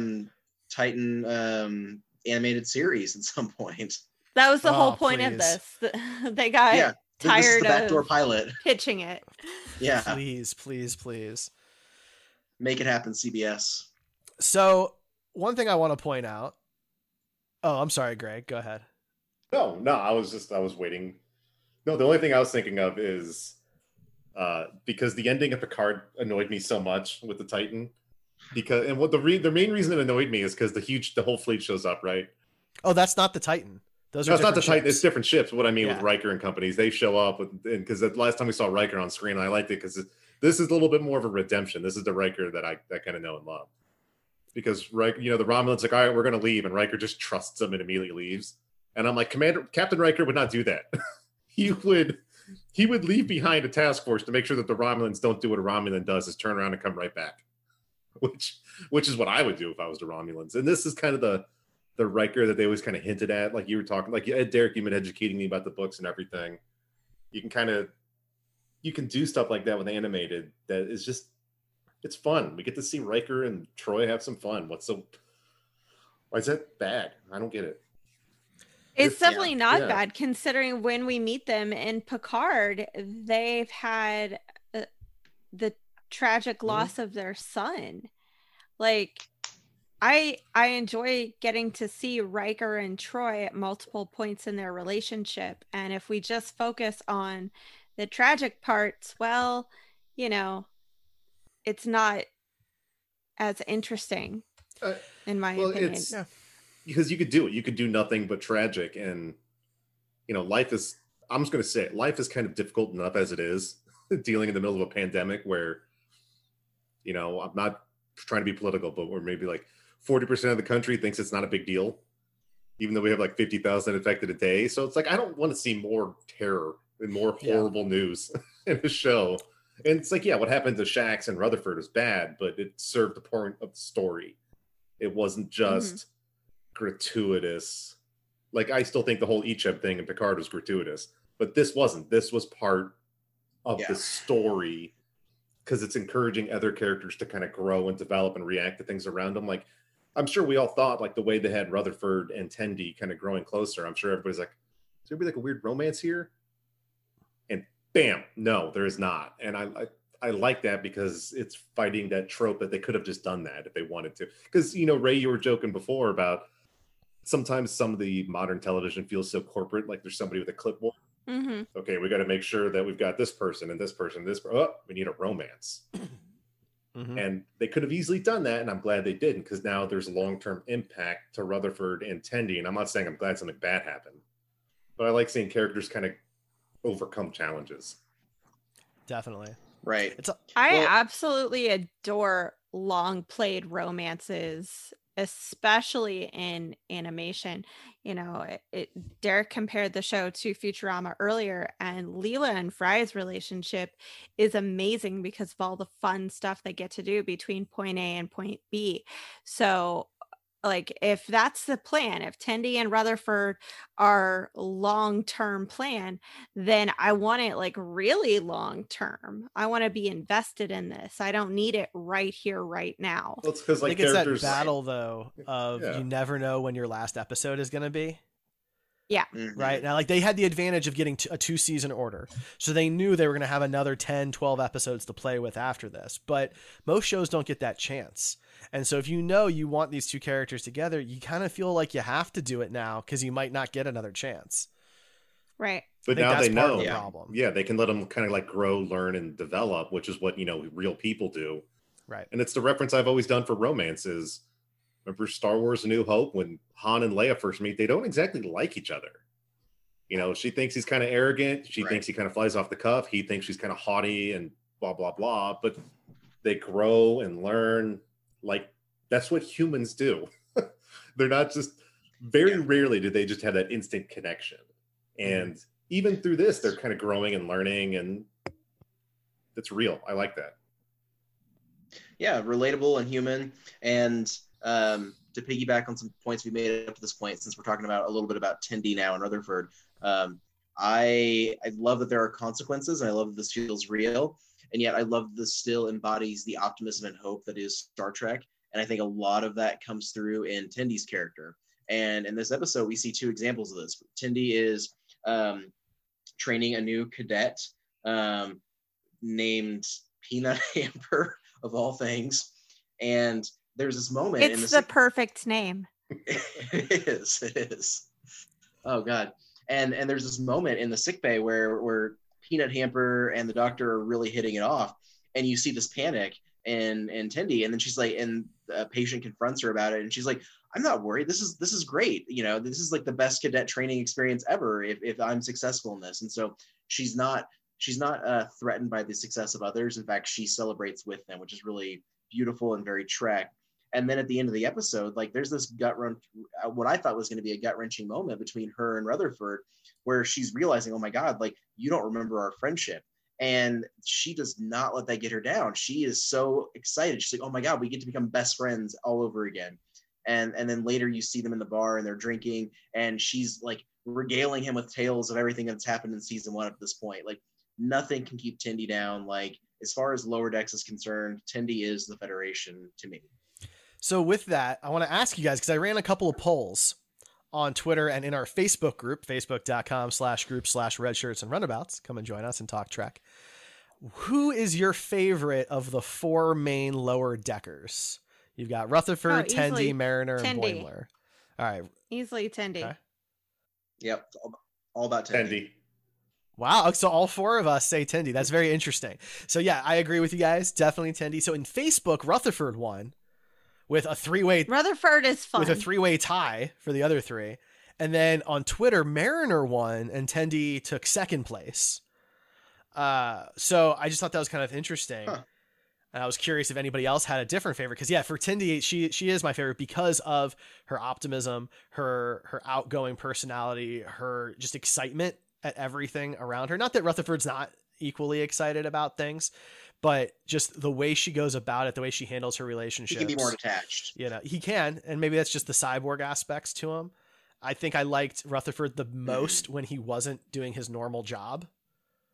Titan animated series at some point. That was the whole point of this. They got tired the backdoor pilot pitching it. Yeah, please make it happen, CBS. So one thing I want to point out. Oh, I'm sorry, Greg. Go ahead. No, I was waiting. No, the only thing I was thinking of is because the ending of Picard annoyed me so much with the Titan. And what the main reason it annoyed me is because the whole fleet shows up, right? Oh, that's not the Titan. Those are it's not the ships. Titan. It's different ships. What I mean with Riker and companies, they show up because the last time we saw Riker on screen, I liked it because this is a little bit more of a redemption. This is the Riker that I kind of know and love. Because Riker, the Romulans like, all right, we're going to leave, and Riker just trusts them and immediately leaves. And I'm like, Captain Riker would not do that. He would leave behind a task force to make sure that the Romulans don't do what a Romulan does, is turn around and come right back. Which is what I would do if I was the Romulans. And this is kind of the Riker that they always kind of hinted at, like you were talking, like Derek, you've been educating me about the books and everything. You can do stuff like that with animated that is just, it's fun. We get to see Riker and Troy have some fun. Why is that bad? I don't get it. It's definitely not bad, considering when we meet them in Picard, they've had the tragic loss of their son. Like, I enjoy getting to see Riker and Troy at multiple points in their relationship. And if we just focus on the tragic parts, well, it's not as interesting, in my opinion. Because you could do it. You could do nothing but tragic. And, life is, I'm just going to say it, life is kind of difficult enough as it is, dealing in the middle of a pandemic where, I'm not trying to be political, but we're maybe like 40% of the country thinks it's not a big deal, even though we have like 50,000 infected a day. So it's like, I don't want to see more terror and more horrible news in the show. And it's like, what happened to Shax and Rutherford is bad, but it served the point of the story. It wasn't just gratuitous. Like, I still think the whole Icheb thing in Picard was gratuitous, but this wasn't. This was part of the story, because it's encouraging other characters to kind of grow and develop and react to things around them. Like, I'm sure we all thought like the way they had Rutherford and Tendi kind of growing closer. I'm sure everybody's like, is there be like a weird romance here? And bam, no, there is not. And I like that because it's fighting that trope that they could have just done that if they wanted to. Because, you know, Ray, you were joking before about sometimes some of the modern television feels so corporate, like there's somebody with a clipboard. Mm-hmm. Okay, we got to make sure that we've got this person and this person, oh, we need a romance. Mm-hmm. And they could have easily done that, and I'm glad they didn't, because now there's long-term impact to Rutherford and Tendi. And I'm not saying I'm glad something bad happened, but I like seeing characters kind of overcome challenges. Definitely. Right. I absolutely adore long played romances, especially in animation. You know, Derek compared the show to Futurama earlier, and Leela and Fry's relationship is amazing because of all the fun stuff they get to do between point A and point B. So, like, if that's the plan, if Tendi and Rutherford are long-term plan, then I want it like really long-term. I want to be invested in this. I don't need it right here, right now. Well, it's because I like think it's that characters battle though of Yeah. you never know when your last episode is going to be. Yeah. Mhm. Right now, like they had the advantage of getting a 2-season order, so they knew they were going to have another 10, 12 episodes to play with after this. But most shows don't get that chance. And so if you know you want these two characters together, you kind of feel like you have to do it now because you might not get another chance. Right. But I think now that's they part of know. the Yeah. problem. Yeah, they can let them kind of like grow, learn, and develop, which is what, you know, real people do. Right. And it's the reference I've always done for romances. Remember Star Wars: A New Hope, when Han and Leia first meet, they don't exactly like each other. You know, she thinks he's kind of arrogant. She Right. thinks he kind of flies off the cuff. He thinks she's kind of haughty and blah, blah, blah. But they grow and learn. Like, that's what humans do. They're not just, very rarely do they just have that instant connection. And even through this, they're kind of growing and learning, and it's real. I like that. Yeah, relatable and human. And to piggyback on some points we made up to this point, since we're talking about a little bit about Tendi now and Rutherford, I love that there are consequences, and I love that this feels real. And yet I love that this still embodies the optimism and hope that is Star Trek. And I think a lot of that comes through in Tendi's character. And in this episode, we see two examples of this. Tendi is training a new cadet named Peanut Hamper, of all things. And there's this moment. It's the perfect name. It is. Oh God. And there's this moment in the sickbay where Peanut Hamper and the doctor are really hitting it off, and you see this panic in Tendi, and then she's like, and the patient confronts her about it, and she's like, I'm not worried. This is great. You know, this is like the best cadet training experience ever if I'm successful in this. And so she's not threatened by the success of others. In fact, she celebrates with them, which is really beautiful and very Trek. And then at the end of the episode, like there's this what I thought was going to be a gut-wrenching moment between her and Rutherford, where she's realizing, oh my God, like you don't remember our friendship. And she does not let that get her down. She is so excited. She's like, oh my God, we get to become best friends all over again. And then later you see them in the bar and they're drinking, and she's like regaling him with tales of everything that's happened in season 1 up to this point. Like nothing can keep Tendi down. Like as far as Lower Decks is concerned, Tendi is the Federation to me. So with that, I want to ask you guys, because I ran a couple of polls on Twitter and in our Facebook group, facebook.com/group/redshirts and runabouts. Come and join us and talk Trek. Who is your favorite of the 4 main Lower Deckers? You've got Rutherford, easily Tendi, Mariner, and Tendi. Boimler. All right. Easily Tendi. Okay. Yep, all about Tendi. Tendi. Wow. So all 4 of us say Tendi. That's very interesting. So yeah, I agree with you guys. Definitely Tendi. So in Facebook, Rutherford won with a 3-way Rutherford is fun. with a 3-way tie for the other 3. And then on Twitter, Mariner won and Tendi took 2nd place. So I just thought that was kind of interesting. Huh. And I was curious if anybody else had a different favorite. Because yeah, for Tendi, she is my favorite because of her optimism, her outgoing personality, her just excitement at everything around her. Not that Rutherford's not equally excited about things, but just the way she goes about it, the way she handles her He relationships. can be more detached. You know, he can, and maybe that's just the cyborg aspects to him. I think I liked Rutherford the most when he wasn't doing his normal job.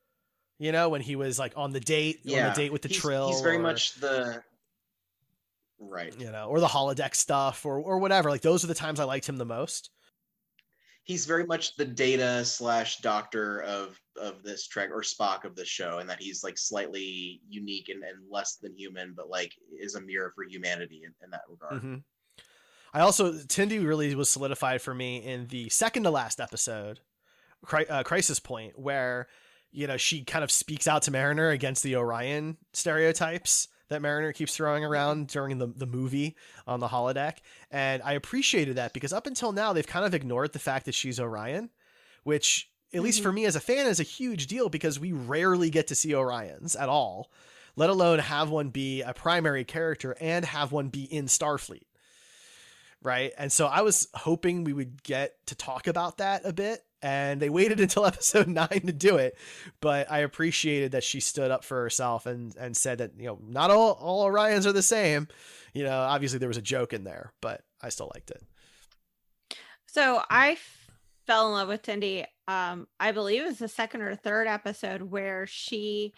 You know, when he was like on the date with the Trill. He's very much the Right. you know, or the holodeck stuff or whatever. Like those are the times I liked him the most. He's very much the Data / Doctor of this Trek, or Spock of this show, and that he's like slightly unique and less than human, but like is a mirror for humanity in that regard. Mm-hmm. I also, Tendi really was solidified for me in the second to last episode, Crisis Point, where, you know, she kind of speaks out to Mariner against the Orion stereotypes that Mariner keeps throwing around during the movie on the holodeck. And I appreciated that because up until now, they've kind of ignored the fact that she's Orion, which, at least for me as a fan, is a huge deal because we rarely get to see Orions at all, let alone have one be a primary character and have one be in Starfleet. Right. And so I was hoping we would get to talk about that a bit, and they waited until episode 9 to do it. But I appreciated that she stood up for herself and said that, you know, not all Orions are the same. You know, obviously there was a joke in there, but I still liked it. So I fell in love with Tendi. I believe it was the second or third episode where she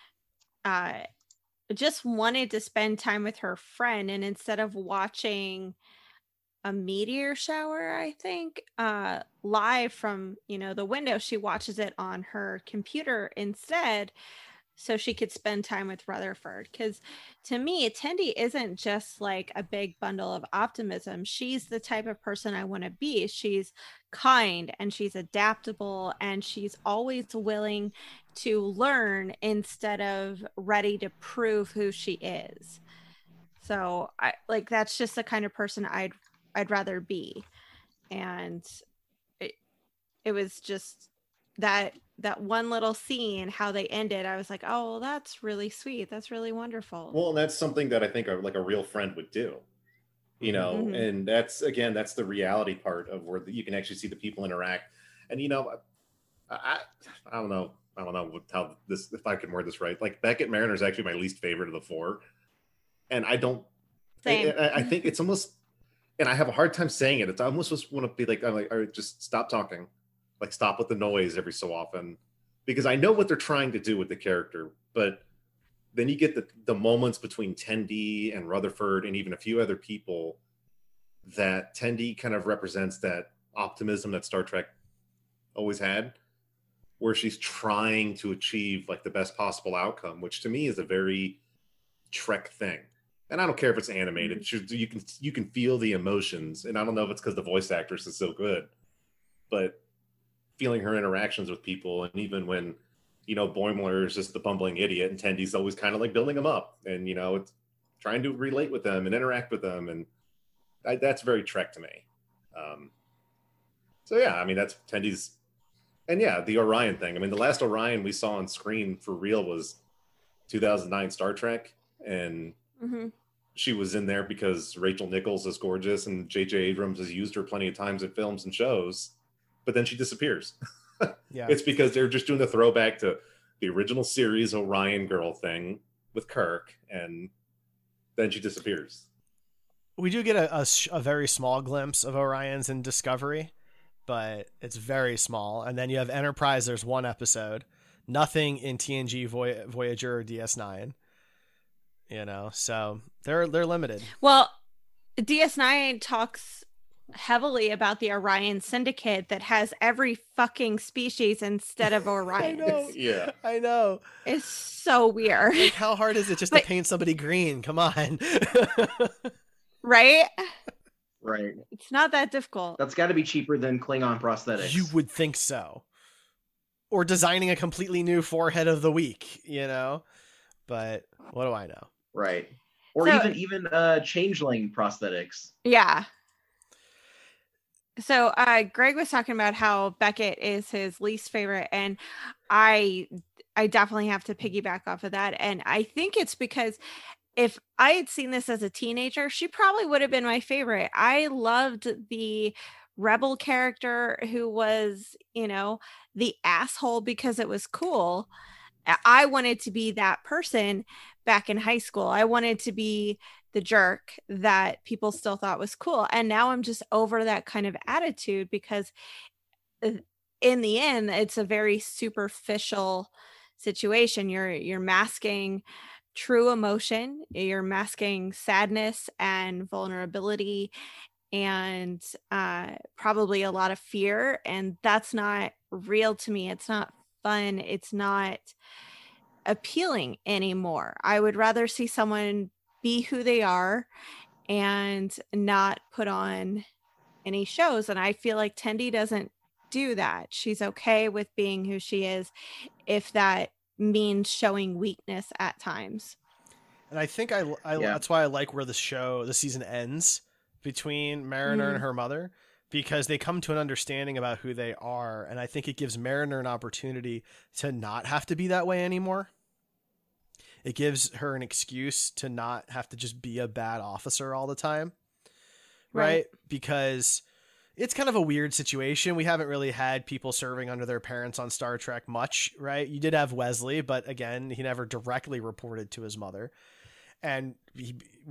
just wanted to spend time with her friend, and instead of watching a meteor shower, I think, live from, you know, the window, she watches it on her computer instead, so she could spend time with Rutherford. Because to me, Tendi isn't just like a big bundle of optimism. She's the type of person I want to be. She's kind and she's adaptable and she's always willing to learn instead of ready to prove who she is. So I like, that's just the kind of person I'd rather be. And it was just that one little scene, how they ended, I was like, oh, well, that's really sweet. That's really wonderful. Well, and that's something that I think like a real friend would do, you know, and that's the reality part of where you can actually see the people interact. And, you know, I don't know how this, if I can word this right, like Beckett Mariner is actually my least favorite of the four. And I don't, I think it's almost, and I have a hard time saying it. It's I almost just want to be like, I'm like, all right, just stop talking. Like stop with the noise every so often, because I know what they're trying to do with the character, but then you get the moments between Tendi and Rutherford and even a few other people that Tendi kind of represents that optimism that Star Trek always had, where she's trying to achieve like the best possible outcome, which to me is a very Trek thing. And I don't care if it's animated. You can feel the emotions, and I don't know if it's because the voice actress is so good, but feeling her interactions with people, and even when, you know, Boimler is just the bumbling idiot and Tendi's always kind of like building them up, and, you know, it's trying to relate with them and interact with them, and that's very Trek to me. So yeah, I mean, that's Tendi's, and yeah, the Orion thing. I mean, the last Orion we saw on screen for real was 2009 Star Trek, and she was in there because Rachel Nichols is gorgeous and J.J. Abrams has used her plenty of times in films and shows, but then she disappears. Yeah. It's because they're just doing the throwback to the original series Orion girl thing with Kirk, and then she disappears. We do get a very small glimpse of Orions in Discovery, but it's very small. And then you have Enterprise, there's one episode. Nothing in TNG, Voyager, or DS9. You know, so they're limited. Well, DS9 talks heavily about the Orion Syndicate that has every fucking species instead of Orion. I know. Yeah, I know. It's so weird. Like, how hard is it just to paint somebody green? Come on. Right? Right. It's not that difficult. That's got to be cheaper than Klingon prosthetics. You would think so. Or designing a completely new forehead of the week, you know? But what do I know? Right. Or even changeling prosthetics. Yeah. So Greg was talking about how Beckett is his least favorite, and I definitely have to piggyback off of that. And I think it's because if I had seen this as a teenager, she probably would have been my favorite. I loved the rebel character who was, you know, the asshole because it was cool. I wanted to be that person back in high school. I wanted to be the jerk that people still thought was cool. And now I'm just over that kind of attitude because in the end, it's a very superficial situation. You're masking true emotion. You're masking sadness and vulnerability and probably a lot of fear. And that's not real to me. It's not fun. It's not appealing anymore. I would rather see someone be who they are and not put on any shows. And I feel like Tendi doesn't do that. She's okay with being who she is if that means showing weakness at times. And I think I that's why I like where the season ends between Mariner and her mother, because they come to an understanding about who they are. And I think it gives Mariner an opportunity to not have to be that way anymore. It gives her an excuse to not have to just be a bad officer all the time. Right? Because it's kind of a weird situation. We haven't really had people serving under their parents on Star Trek much, right? You did have Wesley, but again, he never directly reported to his mother. And he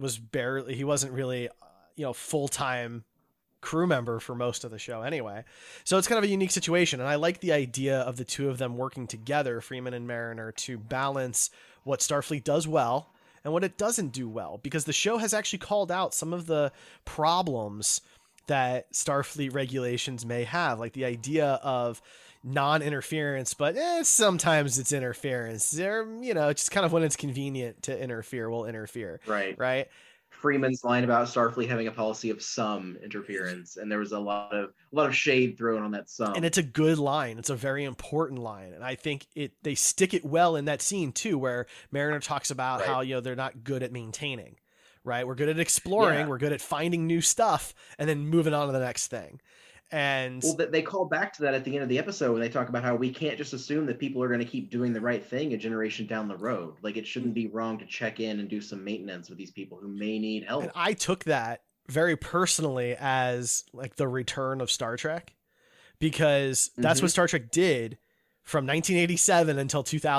wasn't really, full-time crew member for most of the show anyway. So it's kind of a unique situation. And I like the idea of the two of them working together, Freeman and Mariner, to balance what Starfleet does well and what it doesn't do well, because the show has actually called out some of the problems that Starfleet regulations may have, like the idea of non-interference, but sometimes it's interference. They're, just kind of when it's convenient to interfere, we'll interfere. Right. Freeman's line about Starfleet having a policy of some interference, and there was a lot of shade thrown on that some. And it's a good line. It's a very important line, and I think they stick it well in that scene too, where Mariner talks about how they're not good at maintaining. Right, we're good at exploring. We're good at finding new stuff, and then moving on to the next thing. And they call back to that at the end of the episode when they talk about how we can't just assume that people are going to keep doing the right thing a generation down the road. Like, it shouldn't be wrong to check in and do some maintenance with these people who may need help. And I took that very personally as like the return of Star Trek, because that's what Star Trek did from 1987 until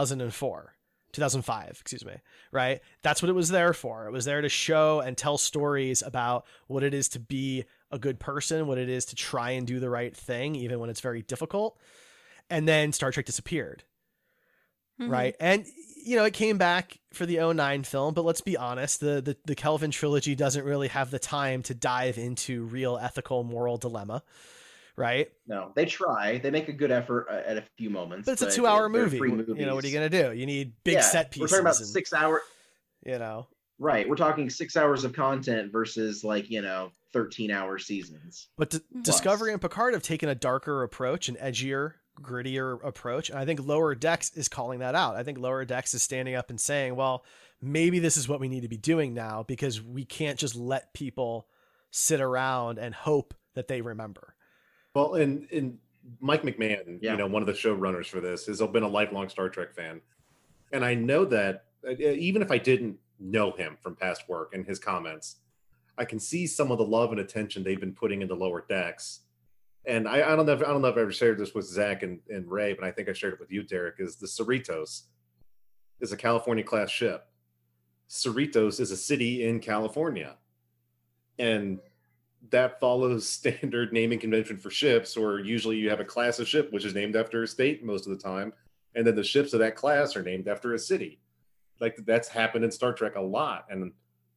2005, right? That's what it was there for. It was there to show and tell stories about what it is to be a good person, what it is to try and do the right thing, even when it's very difficult. And then Star Trek disappeared, right? And, it came back for the 2009 film, but let's be honest, the Kelvin trilogy doesn't really have the time to dive into real ethical, moral dilemma. Right? No, they try. They make a good effort at a few moments. But it's a 2-hour movie. What are you going to do? You need big set pieces. We're talking about 6 hours. Right. We're talking 6 hours of content versus 13-hour seasons. But Discovery and Picard have taken a darker approach, an edgier, grittier approach. And I think Lower Decks is calling that out. I think Lower Decks is standing up and saying, well, maybe this is what we need to be doing now, because we can't just let people sit around and hope that they remember. Well, and Mike McMahon, one of the showrunners for this, has been a lifelong Star Trek fan. And I know that even if I didn't know him from past work and his comments, I can see some of the love and attention they've been putting into Lower Decks. And I don't know if I ever shared this with Zach and Ray, but I think I shared it with you, Derek, is the Cerritos is a California class ship. Cerritos is a city in California. And that follows standard naming convention for ships, or usually you have a class of ship which is named after a state most of the time, and then the ships of that class are named after a city. Like, that's happened in Star Trek a lot. And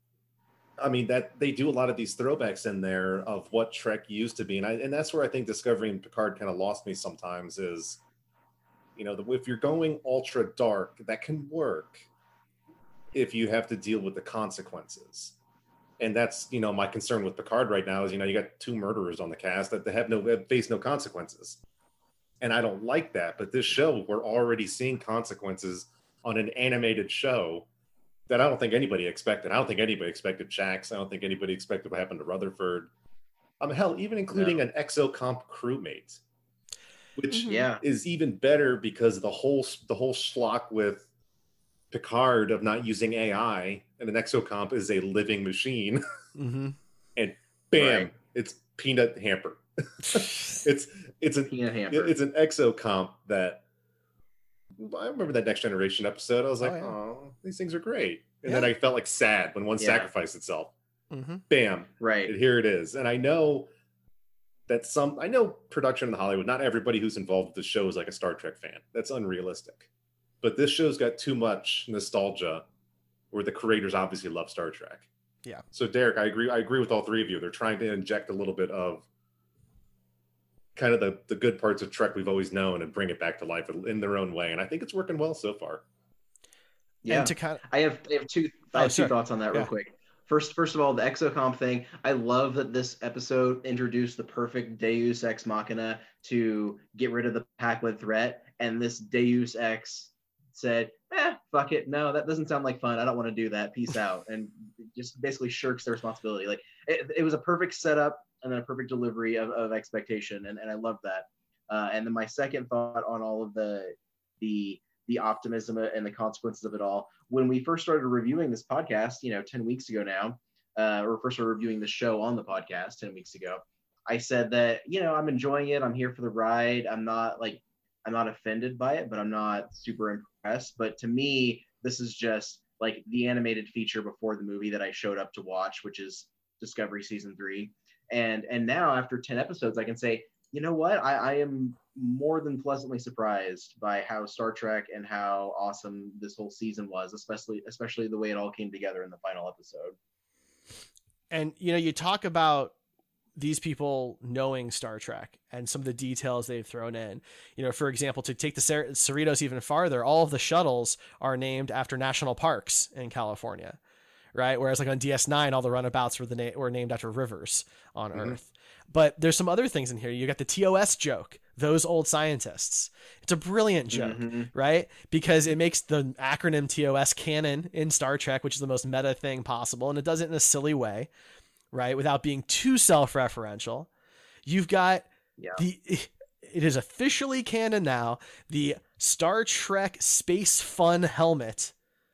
I mean, that they do a lot of these throwbacks in there of what Trek used to be, and that's where I think Discovery and Picard kind of lost me sometimes. Is if you're going ultra dark, that can work if you have to deal with the consequences. And that's, my concern with Picard right now is, you got 2 murderers on the cast that have face no consequences. And I don't like that. But this show, we're already seeing consequences on an animated show that I don't think anybody expected. I don't think anybody expected Shax. I don't think anybody expected what happened to Rutherford. Hell, even including an exocomp crewmate, which is even better because of the whole schlock with Picard of not using AI, and an exocomp is a living machine. And bam, it's Peanut Hamper. it's an Peanut Hamper. It's an exocomp that I remember that Next Generation episode. I was like, oh, these things are great. And then I felt like sad when one sacrificed itself. Bam. Right. And here it is. And I know that production in Hollywood, not everybody who's involved with the show is like a Star Trek fan. That's unrealistic. But this show's got too much nostalgia where the creators obviously love Star Trek. Yeah. So Derek, I agree with all three of you. They're trying to inject a little bit of kind of the good parts of Trek we've always known and bring it back to life in their own way. And I think it's working well so far. Yeah. And to kind of, I have two thoughts on that real quick. First of all, the exocomp thing. I love that this episode introduced the perfect Deus Ex Machina to get rid of the Pakled threat, and this Deus Ex said, fuck it. No, that doesn't sound like fun. I don't want to do that. Peace out. And just basically shirks their responsibility. Like it was a perfect setup and then a perfect delivery of expectation. And I love that. And then my second thought on all of the optimism and the consequences of it all. When we first started reviewing this podcast, 10 weeks ago now, or first started reviewing the show on the podcast 10 weeks ago, I said that, I'm enjoying it. I'm here for the ride. I'm not offended by it, but I'm not super impressed. But to me, this is just like the animated feature before the movie that I showed up to watch, which is Discovery Season 3. And now after 10 episodes, I can say, you know what? I am more than pleasantly surprised by how Star Trek and how awesome this whole season was, especially the way it all came together in the final episode. And, you talk about these people knowing Star Trek and some of the details they've thrown in, for example, to take the Cerritos even farther, all of the shuttles are named after national parks in California, right? Whereas like on DS9, all the runabouts were named after rivers on Earth. But there's some other things in here. You got the TOS joke, those old scientists. It's a brilliant joke, right? Because it makes the acronym TOS canon in Star Trek, which is the most meta thing possible. And it does it in a silly way, right? Without being too self-referential. You've got it is officially canon now, the Star Trek Space Fun helmet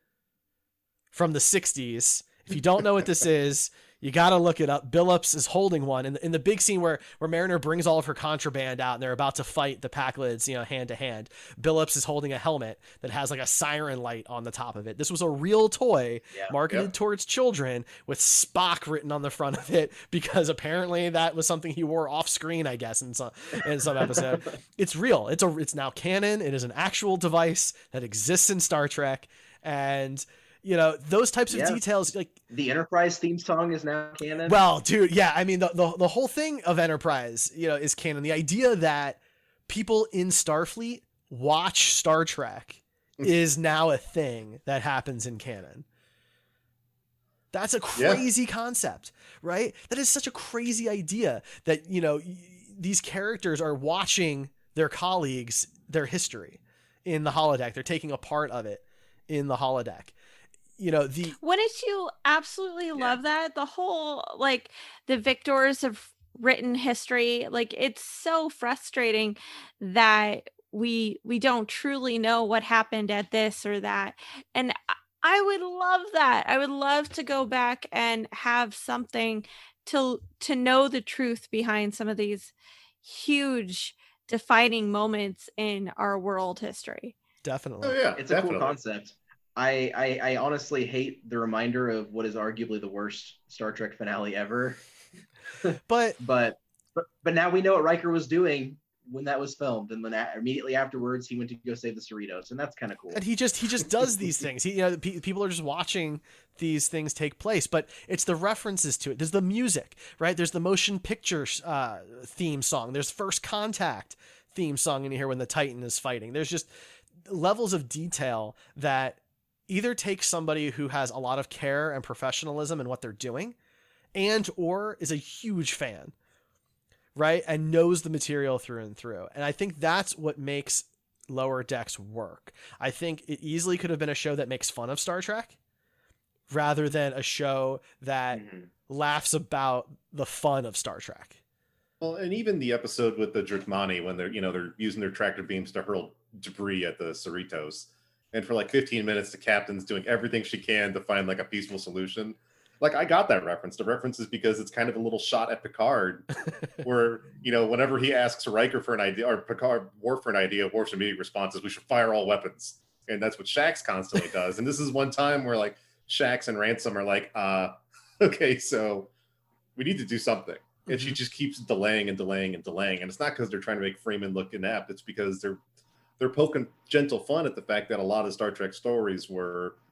from the 60s. If you don't know what this is, you got to look it up. Billups is holding one in the big scene where Mariner brings all of her contraband out and they're about to fight the Paklids, hand to hand. Billups is holding a helmet that has like a siren light on the top of it. This was a real toy marketed towards children with Spock written on the front of it because apparently that was something he wore off screen, I guess, in some episode. It's real. It's now canon. It is an actual device that exists in Star Trek, and those types of details, like the Enterprise theme song is now canon. Well, dude, yeah. I mean, the whole thing of Enterprise, is canon. The idea that people in Starfleet watch Star Trek is now a thing that happens in canon. That's a crazy concept, right? That is such a crazy idea that, these characters are watching their colleagues, their history in the holodeck. They're taking a part of it in the holodeck. Wouldn't you absolutely love that? The whole, like, the victors have written history. Like, it's so frustrating that we don't truly know what happened at this or that. And I would love that. I would love to go back and have something to know the truth behind some of these huge defining moments in our world history. Definitely. Oh yeah, it's a cool concept. I honestly hate the reminder of what is arguably the worst Star Trek finale ever. but now we know what Riker was doing when that was filmed, and then immediately afterwards he went to go save the Cerritos, and that's kind of cool. And he just does these things. People are just watching these things take place, but it's the references to it. There's the music, right? There's the motion picture theme song. There's First Contact theme song in here when the Titan is fighting. There's just levels of detail that either take somebody who has a lot of care and professionalism in what they're doing and or is a huge fan, right? And knows the material through and through. And I think that's what makes Lower Decks work. I think it easily could have been a show that makes fun of Star Trek rather than a show that laughs about the fun of Star Trek. Well, and even the episode with the Drukmani when they're using their tractor beams to hurl debris at the Cerritos. And for like 15 minutes, the captain's doing everything she can to find like a peaceful solution. Like, I got that reference. The reference is because it's kind of a little shot at Picard where, whenever he asks Riker for an idea or Picard, Worf for an idea, Worf's immediate response is we should fire all weapons. And that's what Shax constantly does. And this is one time where like Shax and Ransom are like, okay, so we need to do something. And she just keeps delaying and delaying and delaying. And it's not because they're trying to make Freeman look inept. It's because they're poking gentle fun at the fact that a lot of Star Trek stories were,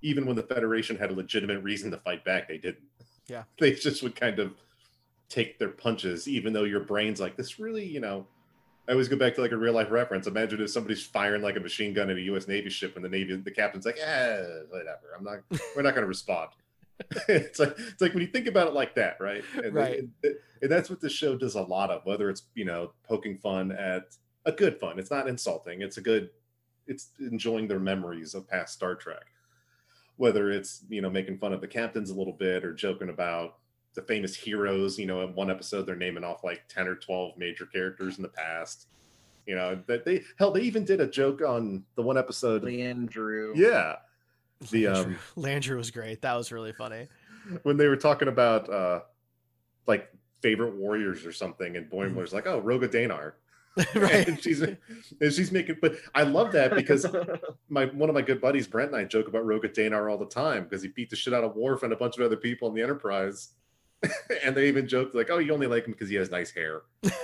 even when the Federation had a legitimate reason to fight back, they didn't. Yeah. They just would kind of take their punches, even though your brain's like, this really, you know, I always go back to like a real life reference. Imagine if somebody's firing like a machine gun at a U.S. Navy ship, and the captain's like, whatever. We're not going to respond. It's like when you think about it like that, right? And, right. And that's what this show does a lot of. Whether it's, you know, poking fun at a good fun. It's not insulting. It's enjoying their memories of past Star Trek. Whether it's, you know, making fun of the captains a little bit or joking about the famous heroes. You know, in one episode they're naming off like 10 or 12 major characters in the past. You know, that they even did a joke on the one episode. Landru. Yeah. Landru was great. That was really funny. When they were talking about like favorite warriors or something, and Boimler's like, oh, Roga Danar. Right. And she's making, but I love that because one of my good buddies, Brent, and I joke about Roga Danar all the time because he beat the shit out of Worf and a bunch of other people in the Enterprise. And they even joked like, oh, you only like him because he has nice hair.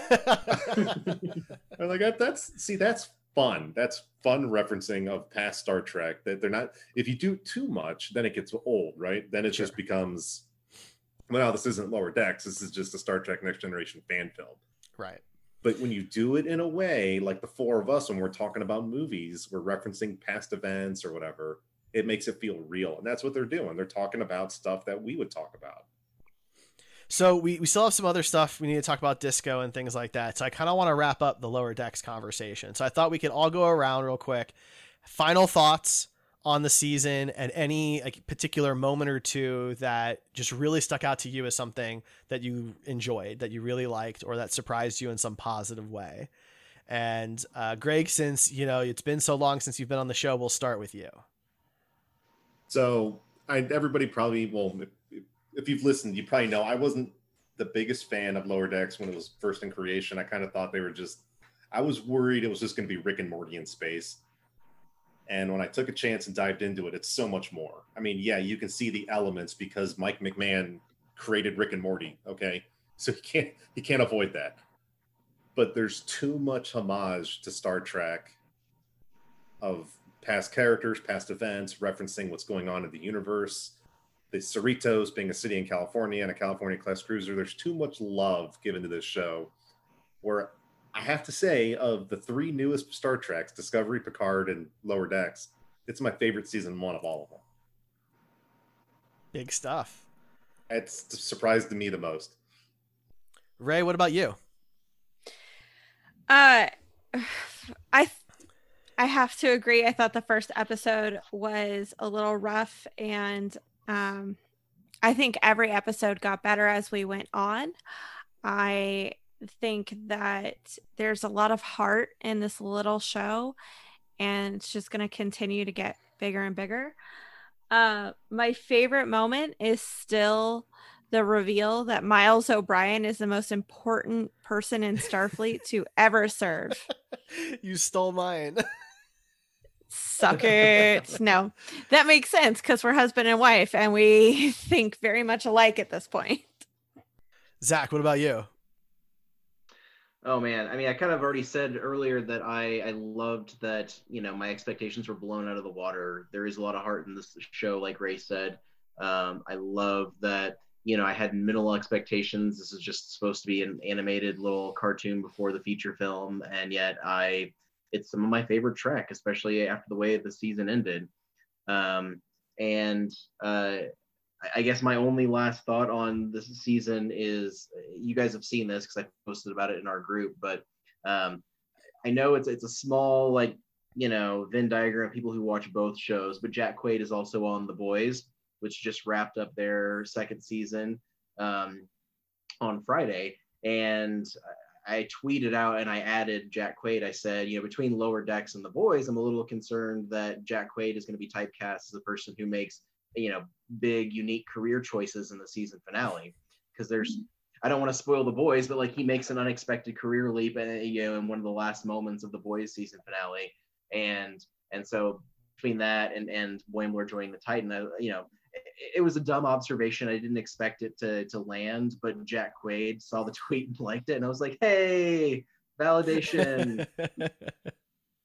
I'm like, that's fun. That's fun referencing of past Star Trek that they're not, if you do too much, then it gets old, right? Then it just becomes, well, this isn't Lower Decks. This is just a Star Trek Next Generation fan film. Right. But when you do it in a way like the four of us, when we're talking about movies, we're referencing past events or whatever, it makes it feel real. And that's what they're doing. They're talking about stuff that we would talk about. So we still have some other stuff we need to talk about, disco and things like that. So I kind of want to wrap up the Lower Decks conversation. So I thought we could all go around real quick. Final thoughts on the season and any like particular moment or two that just really stuck out to you as something that you enjoyed, that you really liked, or that surprised you in some positive way. And Greg, since you know it's been so long since you've been on the show, we'll start with you. So everybody probably will. If you've listened, you probably know I wasn't the biggest fan of Lower Decks when it was first in creation. I kind of thought they were I was worried it was just going to be Rick and Morty in space. And when I took a chance and dived into it, it's so much more. I mean, yeah, you can see the elements because Mike McMahon created Rick and Morty. Okay. So he can't avoid that. But there's too much homage to Star Trek of past characters, past events, referencing what's going on in the universe. The Cerritos being a city in California and a California class cruiser. There's too much love given to this show where I have to say, of the three newest Star Treks, Discovery, Picard, and Lower Decks, it's my favorite season one of all of them. Big stuff. It's surprised me the most. Ray, what about you? I have to agree. I thought the first episode was a little rough, and I think every episode got better as we went on. I think that there's a lot of heart in this little show, and it's just going to continue to get bigger and bigger. My favorite moment is still the reveal that Miles O'Brien is the most important person in Starfleet to ever serve. You stole mine. Suck it. No, that makes sense because we're husband and wife and we think very much alike at this point. Zach, what about you? Oh man, I mean, I kind of already said earlier that I loved that, you know, my expectations were blown out of the water. There is a lot of heart in this show, like Ray said. I love that, you know, I had minimal expectations. This is just supposed to be an animated little cartoon before the feature film, and yet it's some of my favorite Trek, especially after the way the season ended. I guess my only last thought on this season is, you guys have seen this because I posted about it in our group, but I know it's a small, like, you know, Venn diagram of people who watch both shows, but Jack Quaid is also on The Boys, which just wrapped up their second season on Friday. And I tweeted out and I added Jack Quaid. I said, you know, between Lower Decks and The Boys, I'm a little concerned that Jack Quaid is going to be typecast as a person who makes, you know, big, unique career choices in the season finale. Because I don't want to spoil The Boys, but like he makes an unexpected career leap, and you know, in one of the last moments of The Boys season finale, and so between that and Boimler joining the Titan, it was a dumb observation. I didn't expect it to land, but Jack Quaid saw the tweet and liked it, and I was like, hey, validation. I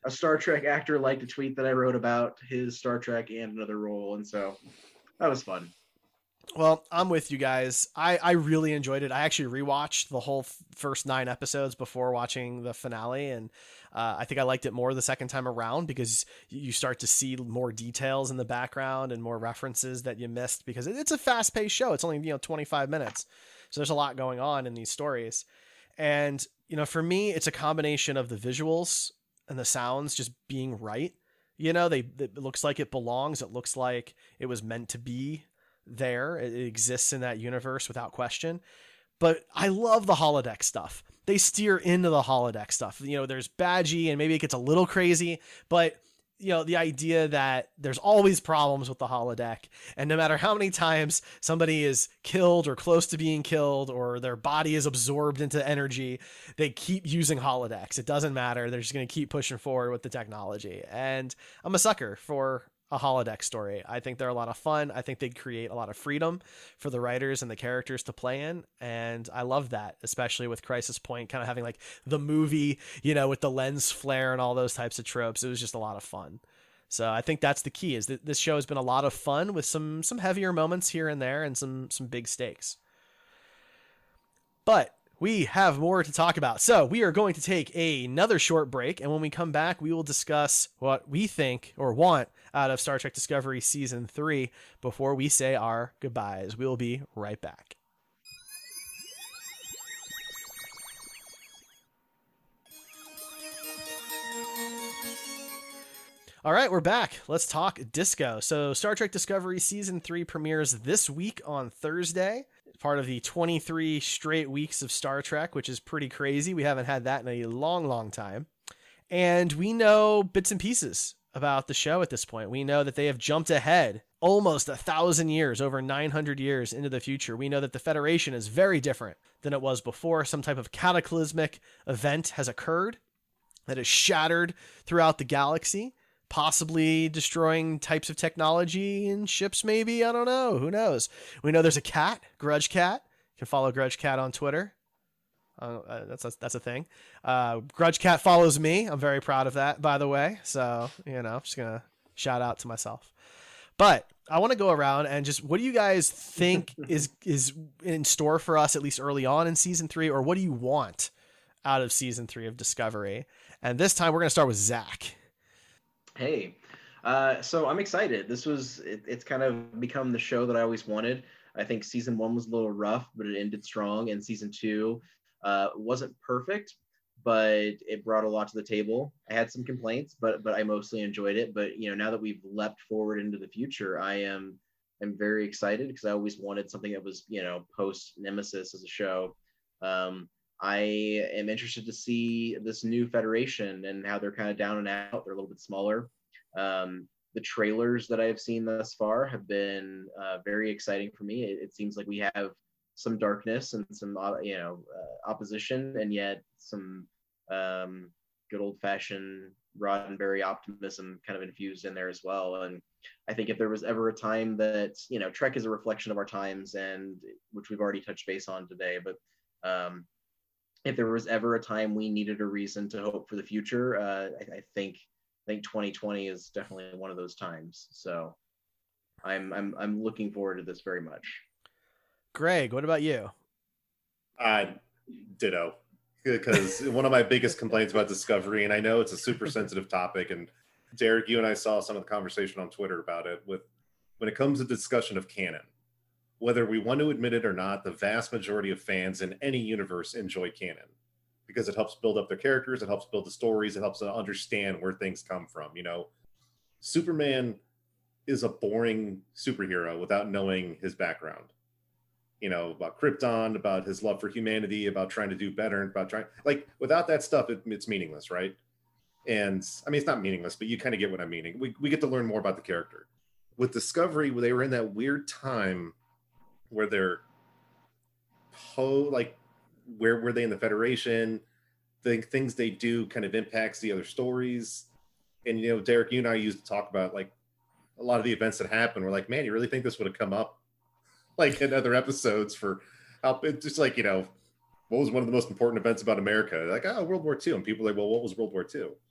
a Star Trek actor liked a tweet that I wrote about his Star Trek and another role, and so that was fun. Well, I'm with you guys. I really enjoyed it. I actually rewatched the whole first 9 episodes before watching the finale, and I think I liked it more the second time around because you start to see more details in the background and more references that you missed because it's a fast-paced show. It's only 25 minutes, so there's a lot going on in these stories. And for me, it's a combination of the visuals and the sounds just being right. It looks like it belongs. It looks like it was meant to be there. It exists in that universe without question. But I love the holodeck stuff. They steer into the holodeck stuff. There's Badgie and maybe it gets a little crazy, but the idea that there's always problems with the holodeck, and no matter how many times somebody is killed or close to being killed or their body is absorbed into energy, they keep using holodecks. It doesn't matter. They're just going to keep pushing forward with the technology. And I'm a sucker for a holodeck story. I think they're a lot of fun. I think they create a lot of freedom for the writers and the characters to play in. And I love that, especially with Crisis Point kind of having like the movie, with the lens flare and all those types of tropes. It was just a lot of fun. So I think that's the key, is that this show has been a lot of fun with some heavier moments here and there and some big stakes. But we have more to talk about. So we are going to take another short break. And when we come back, we will discuss what we think or want out of Star Trek Discovery Season 3 before we say our goodbyes. We will be right back. All right, we're back. Let's talk disco. So Star Trek Discovery Season 3 premieres this week on Thursday. Part of the 23 straight weeks of Star Trek, which is pretty crazy. We haven't had that in a long, long time. And we know bits and pieces about the show at this point. We know that they have jumped ahead almost 1,000 years, over 900 years into the future. We know that the Federation is very different than it was before. Some type of cataclysmic event has occurred that has shattered throughout the galaxy, possibly destroying types of technology and ships, maybe. I don't know. Who knows? We know there's a cat, Grudge Cat. You can follow Grudge Cat on Twitter. That's a thing. Grudge Cat follows me. I'm very proud of that, by the way. So, I'm just going to shout out to myself. But I want to go around and just, what do you guys think is in store for us, at least early on in Season 3? Or what do you want out of Season 3 of Discovery? And this time we're going to start with Zach. Hey, so I'm excited. It's kind of become the show that I always wanted. I think Season 1 was a little rough, but it ended strong. And Season 2 wasn't perfect, but it brought a lot to the table. I had some complaints, but I mostly enjoyed it. But now that we've leapt forward into the future, I'm very excited because I always wanted something that was post Nemesis as a show. I am interested to see this new Federation and how they're kind of down and out. They're a little bit smaller. The trailers that I've seen thus far have been very exciting for me. It seems like we have some darkness and some opposition, and yet some good old-fashioned Roddenberry optimism kind of infused in there as well. And I think if there was ever a time that Trek is a reflection of our times, and which we've already touched base on today, but if there was ever a time we needed a reason to hope for the future, I think 2020 is definitely one of those times. So I'm looking forward to this very much. Greg, what about you? Ditto. Because one of my biggest complaints about Discovery, and I know it's a super sensitive topic, and Derek, you and I saw some of the conversation on Twitter about it, when it comes to discussion of canon. Whether we want to admit it or not, the vast majority of fans in any universe enjoy canon because it helps build up their characters, it helps build the stories, it helps them understand where things come from. Superman is a boring superhero without knowing his background. About Krypton, about his love for humanity, about trying to do better, without that stuff, it's meaningless, right? And I mean, it's not meaningless, but you kind of get what I'm meaning. We get to learn more about the character. With Discovery, they were in that weird time where they're where were they in the Federation? The things they do kind of impacts the other stories. And Derek, you and I used to talk about a lot of the events that happened. We're like, man, you really think this would have come up in other episodes for how just what was one of the most important events about America? World War II. And people are like, well, what was World War II?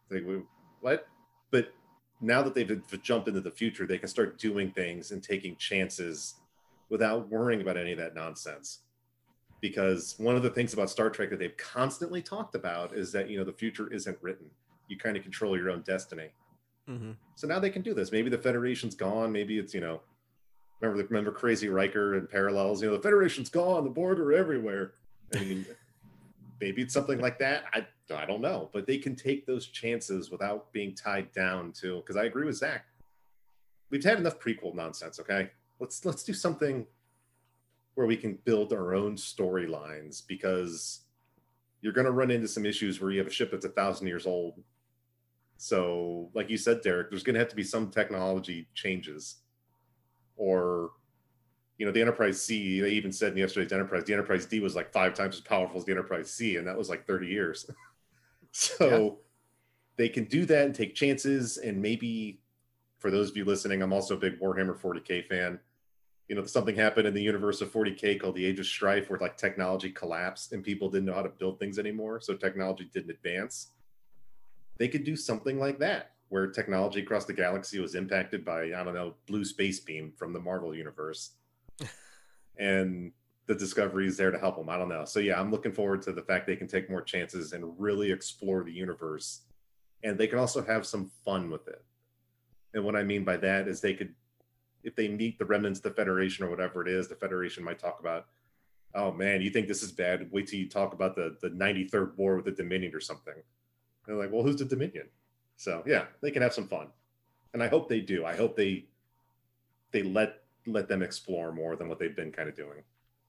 Like, what? But now that they've jumped into the future, they can start doing things and taking chances without worrying about any of that nonsense. Because one of the things about Star Trek that they've constantly talked about is that, the future isn't written. You kind of control your own destiny. Mm-hmm. So now they can do this. Maybe the Federation's gone. Maybe it's, remember Crazy Riker and Parallels, the Federation's gone, the Borg are everywhere. I mean, maybe it's something like that. I don't know, but they can take those chances without being tied down to, because I agree with Zach. We've had enough prequel nonsense. Okay. Let's do something where we can build our own storylines, because you're going to run into some issues where you have a ship that's 1,000 years old. So like you said, Derek, there's going to have to be some technology changes, or, the Enterprise C, they even said in yesterday's Enterprise, the Enterprise D was like 5 times as powerful as the Enterprise C. And that was like 30 years. So they can do that and take chances. And maybe for those of you listening, I'm also a big Warhammer 40K fan. Something happened in the universe of 40K called the Age of Strife, where like technology collapsed and people didn't know how to build things anymore. So technology didn't advance. They could do something like that, where technology across the galaxy was impacted by, I don't know, blue space beam from the Marvel universe. And the Discovery is there to help them. I don't know. So yeah, I'm looking forward to the fact they can take more chances and really explore the universe. And they can also have some fun with it. And what I mean by that is they could, if they meet the remnants of the Federation or whatever it is, the Federation might talk about, oh man, you think this is bad? Wait till you talk about the 93rd war with the Dominion or something. And they're like, well, who's the Dominion? So yeah, they can have some fun. And I hope they do. I hope they let them explore more than what they've been kind of doing.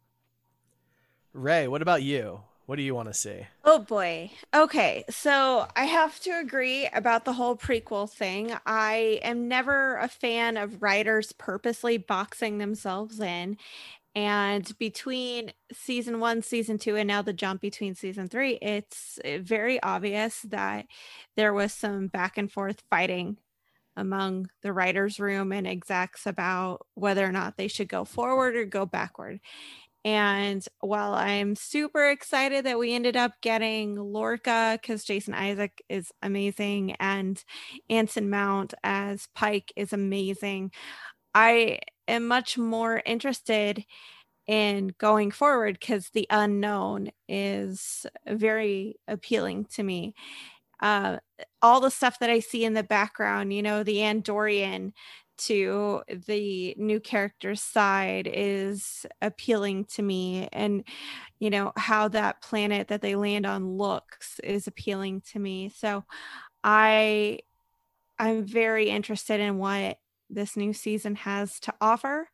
Ray, what about you? What do you want to see? Oh boy. Okay, so I have to agree about the whole prequel thing. I am never a fan of writers purposely boxing themselves in. And between season 1, season 2, and now the jump between season 3, it's very obvious that there was some back and forth fighting among the writers' room and execs about whether or not they should go forward or go backward. And while I'm super excited that we ended up getting Lorca, because Jason Isaac is amazing and Anson Mount as Pike is amazing, I am much more interested in going forward because the unknown is very appealing to me. All the stuff that I see in the background, the Andorian to the new character's side is appealing to me. And, how that planet that they land on looks is appealing to me. So I'm very interested in what this new season has to offer.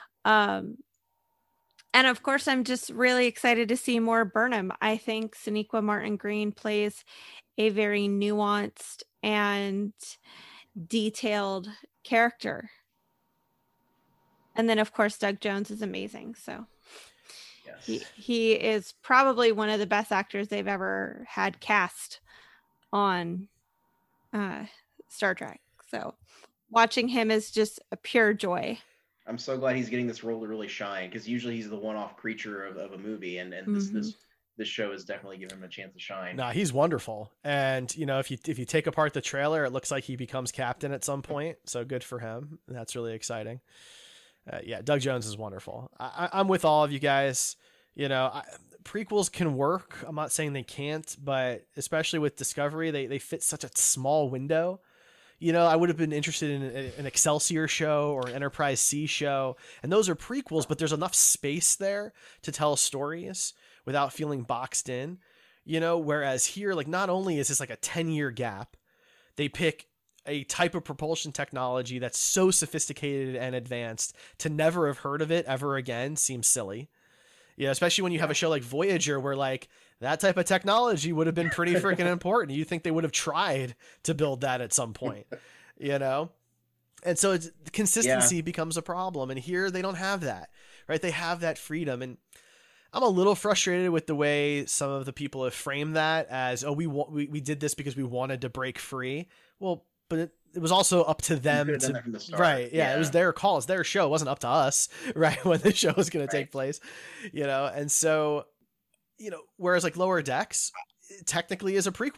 And of course, I'm just really excited to see more Burnham. I think Sonequa Martin Green plays a very nuanced and detailed character. And then, of course, Doug Jones is amazing. So Yes. he is probably one of the best actors they've ever had cast on Star Trek. So watching him is just a pure joy. I'm so glad he's getting this role to really shine, because usually he's the one-off creature of a movie, and this show has definitely given him a chance to shine. Nah, he's wonderful. And if you take apart the trailer, it looks like he becomes captain at some point. So good for him. That's really exciting. Yeah, Doug Jones is wonderful. I'm with all of you guys. Prequels can work. I'm not saying they can't, but especially with Discovery, they fit such a small window. I would have been interested in an Excelsior show or an Enterprise C show, and those are prequels, but there's enough space there to tell stories without feeling boxed in, whereas here, like, not only is this like a 10-year gap, they pick a type of propulsion technology that's so sophisticated and advanced to never have heard of it ever again seems silly. Especially when you have a show like Voyager where like that type of technology would have been pretty freaking important. You think they would have tried to build that at some point, And so consistency becomes a problem. And here they don't have that, right? They have that freedom. And I'm a little frustrated with the way some of the people have framed that as, oh, we did this because we wanted to break free. Well, but it was also up to them to, right. Yeah, it was their call. It's their show. It wasn't up to us, right? When the show was going to take place, and so, whereas like Lower Decks technically is a prequel,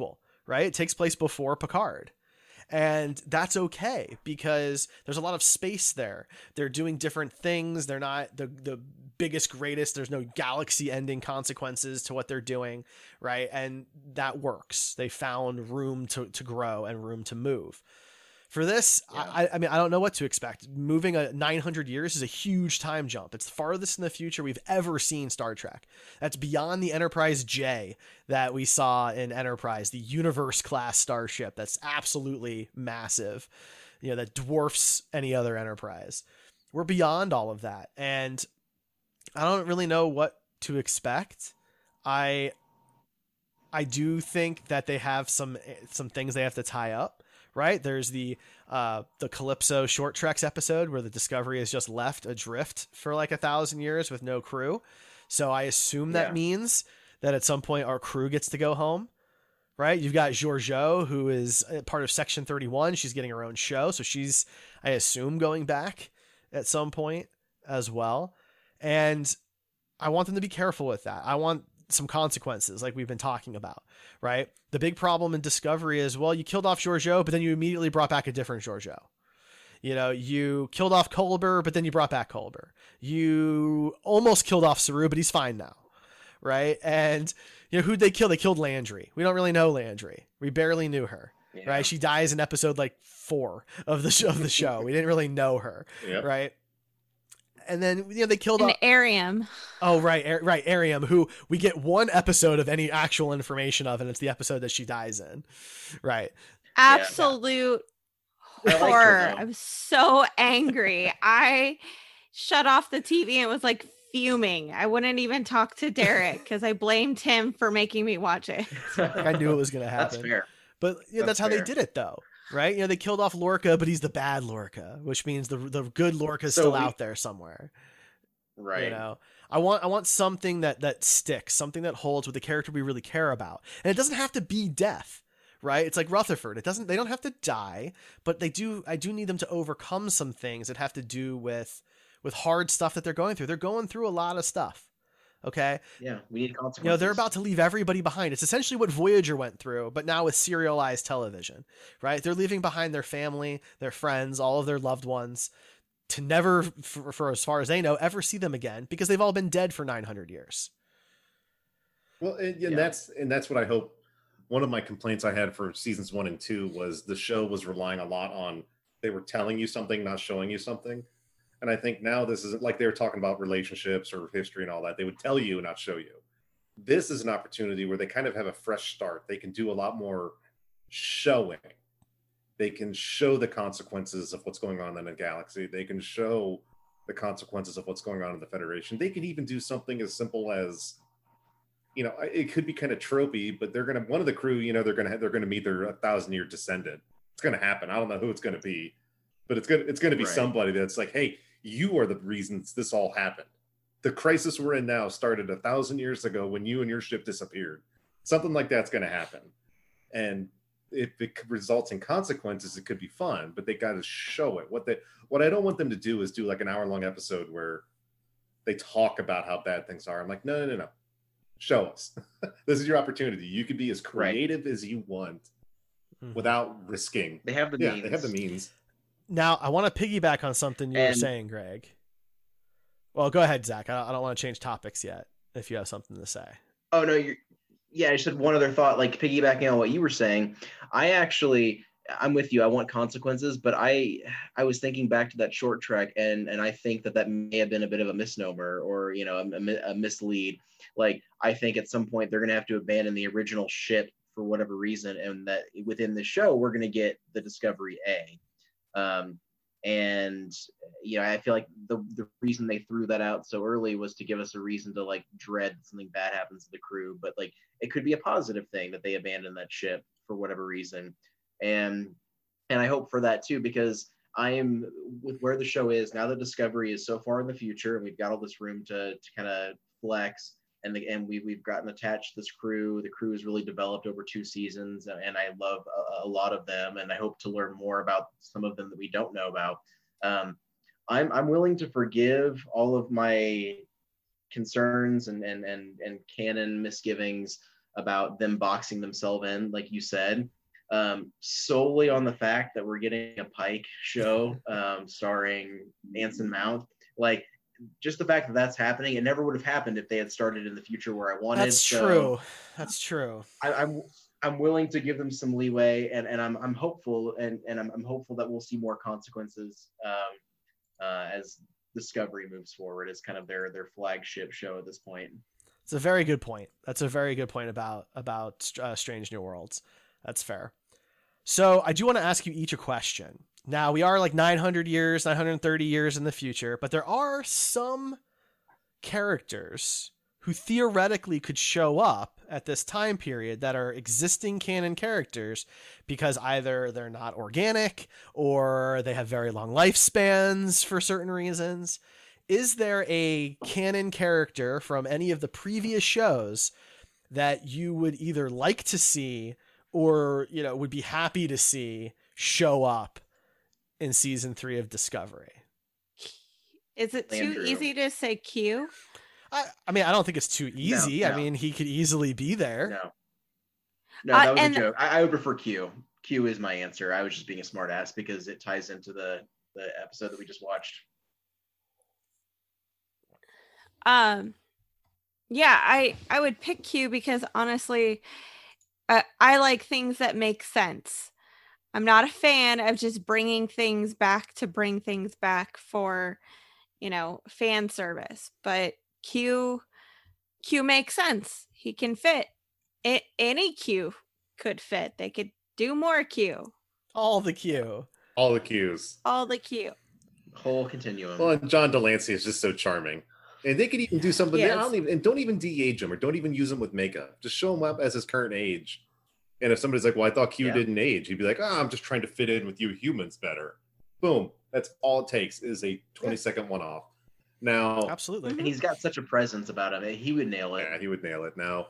right? It takes place before Picard. And that's okay because there's a lot of space there. They're doing different things. They're not the biggest, greatest. There's no galaxy ending consequences to what they're doing, right? And that works. They found room to grow and room to move. For this, yeah. I mean, I don't know what to expect. Moving 900 years is a huge time jump. It's the farthest in the future we've ever seen Star Trek. That's beyond the Enterprise J that we saw in Enterprise, the Universe class starship that's absolutely massive, you know, that dwarfs any other Enterprise. We're beyond all of that. And I don't really know what to expect. I do think that they have some things they have to tie up. Right. There's the Calypso Short Treks episode where the Discovery is just left adrift for like 1,000 years with no crew. So I assume that means that at some point our crew gets to go home. Right. You've got Georgiou, who is part of Section 31. She's getting her own show. So she's, I assume, going back at some point as well. And I want them to be careful with that. I want some consequences like we've been talking about, right? The big problem in Discovery is, well, you killed off Georgiou, but then you immediately brought back a different Georgiou. You know, you killed off Culber, but then you brought back Culber. You almost killed off Saru, but he's fine now, right? And, you know, who'd they kill? They killed Landry. We don't really know Landry. We barely knew her, right? She dies in episode like 4 of the show. We didn't really know her, right? And then, you know, they killed off Ariam. Oh, right. Ariam, who we get one episode of any actual information of, and it's the episode that she dies in. Right. Absolute horror. I was so angry. I shut off the TV and was like fuming. I wouldn't even talk to Derek because I blamed him for making me watch it. I knew it was going to happen. That's fair. But yeah, that's how they did it, though. Right? You know, they killed off Lorca, but he's the bad Lorca, which means the good Lorca's still out there somewhere. Right. You know, I want something that sticks, something that holds with the character we really care about. And it doesn't have to be death, right? It's like Rutherford. They don't have to die, but I do need them to overcome some things that have to do with hard stuff that they're going through. They're going through a lot of stuff. Okay. Yeah, we need consequences. You know, they're about to leave everybody behind. It's essentially what Voyager went through, but now with serialized television, right? They're leaving behind their family, their friends, all of their loved ones to never, for as far as they know, ever see them again because they've all been dead for 900 years. Well, and that's what I hope. One of my complaints I had for seasons 1 and 2 was the show was relying a lot on, they were telling you something, not showing you something. And I think now this is like they were talking about relationships or history and all that. They would tell you and not show you. This is an opportunity where they kind of have a fresh start. They can do a lot more showing. They can show the consequences of what's going on in the galaxy. They can show the consequences of what's going on in the Federation. They can even do something as simple as, you know, it could be kind of tropey, but one of the crew, you know, they're gonna meet their 1,000-year descendant. It's gonna happen. I don't know who it's gonna be, but it's gonna be somebody that's like, hey, you are the reasons this all happened. The crisis we're in now started 1,000 years ago when you and your ship disappeared. Something like that's going to happen. And if it results in consequences, it could be fun, but they got to show it. What I don't want them to do is do like an hour-long episode where they talk about how bad things are. I'm like, no. Show us. This is your opportunity. You can be as creative as you want without risking. They have the means. They have the means. Now, I want to piggyback on something you were saying, Greg. Well, go ahead, Zach. I don't want to change topics yet if you have something to say. Oh, no. I just had one other thought, like piggybacking on what you were saying. I'm with you. I want consequences, but I was thinking back to that short trek, and I think that may have been a bit of a misnomer or, you know, a mislead. Like, I think at some point they're going to have to abandon the original ship for whatever reason, and that within the show, we're going to get the Discovery A. And you know, I feel like the reason they threw that out so early was to give us a reason to like dread something bad happens to the crew, but like it could be a positive thing that they abandoned that ship for whatever reason. And I hope for that too, because I am with where the show is now that Discovery is so far in the future and we've got all this room to kind of flex, and we've gotten attached to this crew. The crew has really developed over 2 seasons, and I love a lot of them, and I hope to learn more about some of them that we don't know about. I'm willing to forgive all of my concerns and canon misgivings about them boxing themselves in, like you said, solely on the fact that we're getting a Pike show starring Anson Mount. Like, just the fact that that's happening, it never would have happened if they had started in the future where I wanted. That's true. That's true. I'm willing to give them some leeway, and I'm hopeful, and I'm hopeful that we'll see more consequences as Discovery moves forward as kind of their flagship show at this point. It's a very good point. That's a very good point about Strange New Worlds. That's fair. So I do want to ask you each a question. Now, we are like 930 years in the future, but there are some characters who theoretically could show up at this time period that are existing canon characters because either they're not organic or they have very long lifespans for certain reasons. Is there a canon character from any of the previous shows that you would either like to see or, you know, would be happy to see show up in season 3 of Discovery? Is it too easy to say Q? I mean, I don't think it's too easy. No. I mean, he could easily be there. No, that was a joke. I would prefer Q. Q is my answer. I was just being a smart ass because it ties into the episode that we just watched. Yeah, I would pick Q because honestly, I like things that make sense. I'm not a fan of just bringing things back to bring things back for, you know, fan service, but Q makes sense. He can fit. Any Q could fit. They could do more Q. All the Q. All the Qs. All the Q. Whole continuum. Well, and John Delancey is just so charming. And they could even do something. Yes. Don't even de-age him or don't even use him with makeup. Just show him up as his current age. And if somebody's like, "Well, I thought Q didn't age," he'd be like, "Oh, I'm just trying to fit in with you humans better." Boom. That's all it takes is a 20-second one-off. Now, Absolutely. And he's got such a presence about him. He would nail it. yeah, he would nail it. Now,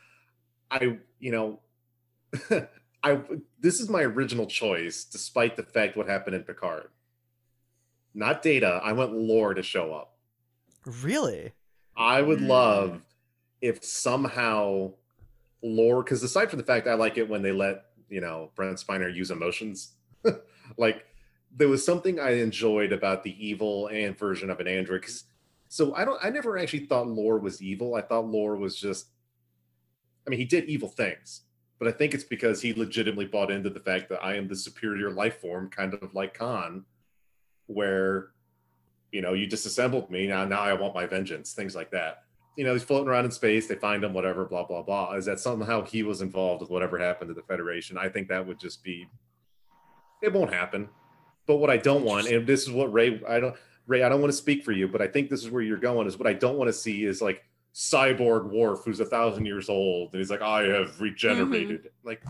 this is my original choice, despite the fact what happened in Picard. Not Data. I want Lore to show up. Really? I would love if somehow Lore, because aside from the fact I like it when they let, Brent Spiner use emotions, like there was something I enjoyed about the evil and version of an android. So I never actually thought Lore was evil. I thought Lore was just, he did evil things, but I think it's because he legitimately bought into the fact that I am the superior life form, kind of like Khan, where, you disassembled me. Now I want my vengeance, things like that. He's floating around in space. They find him, whatever, blah, blah, blah. Is that somehow he was involved with whatever happened to the Federation? I think that would just be, it won't happen. But what I don't want, and this is what Ray, I don't want to speak for you, but I think this is where you're going, is what I don't want to see is like cyborg Worf, who's 1,000 years old. And he's like, I have regenerated. Like,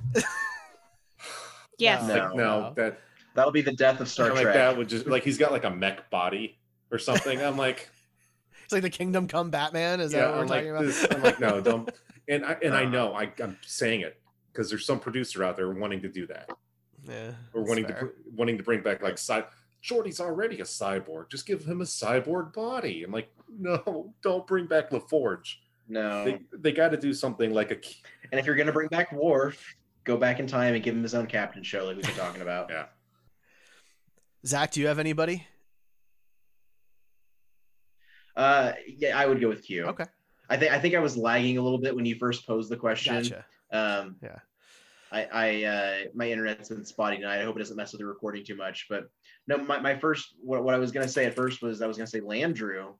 yes. No, that'll be the death of Star Trek. Like that would just, like, he's got like a mech body or something. I'm like, it's like the Kingdom Come Batman. Is that what we're talking about? I'm like, no, don't. And I know I'm saying it because there's some producer out there wanting to do that. Yeah, or wanting to bring back like Geordi's already a cyborg. Just give him a cyborg body. I'm like, no, don't bring back LaForge. No, they got to do something like And if you're gonna bring back Worf, go back in time and give him his own captain show, like we've been talking about. Yeah. Zach, do you have anybody? Yeah, I would go with Q. Okay. I think I was lagging a little bit when you first posed the question. Gotcha. Yeah. I my internet's been spotty tonight. I hope it doesn't mess with the recording too much. But no, my first what I was gonna say at first was I was gonna say Landru.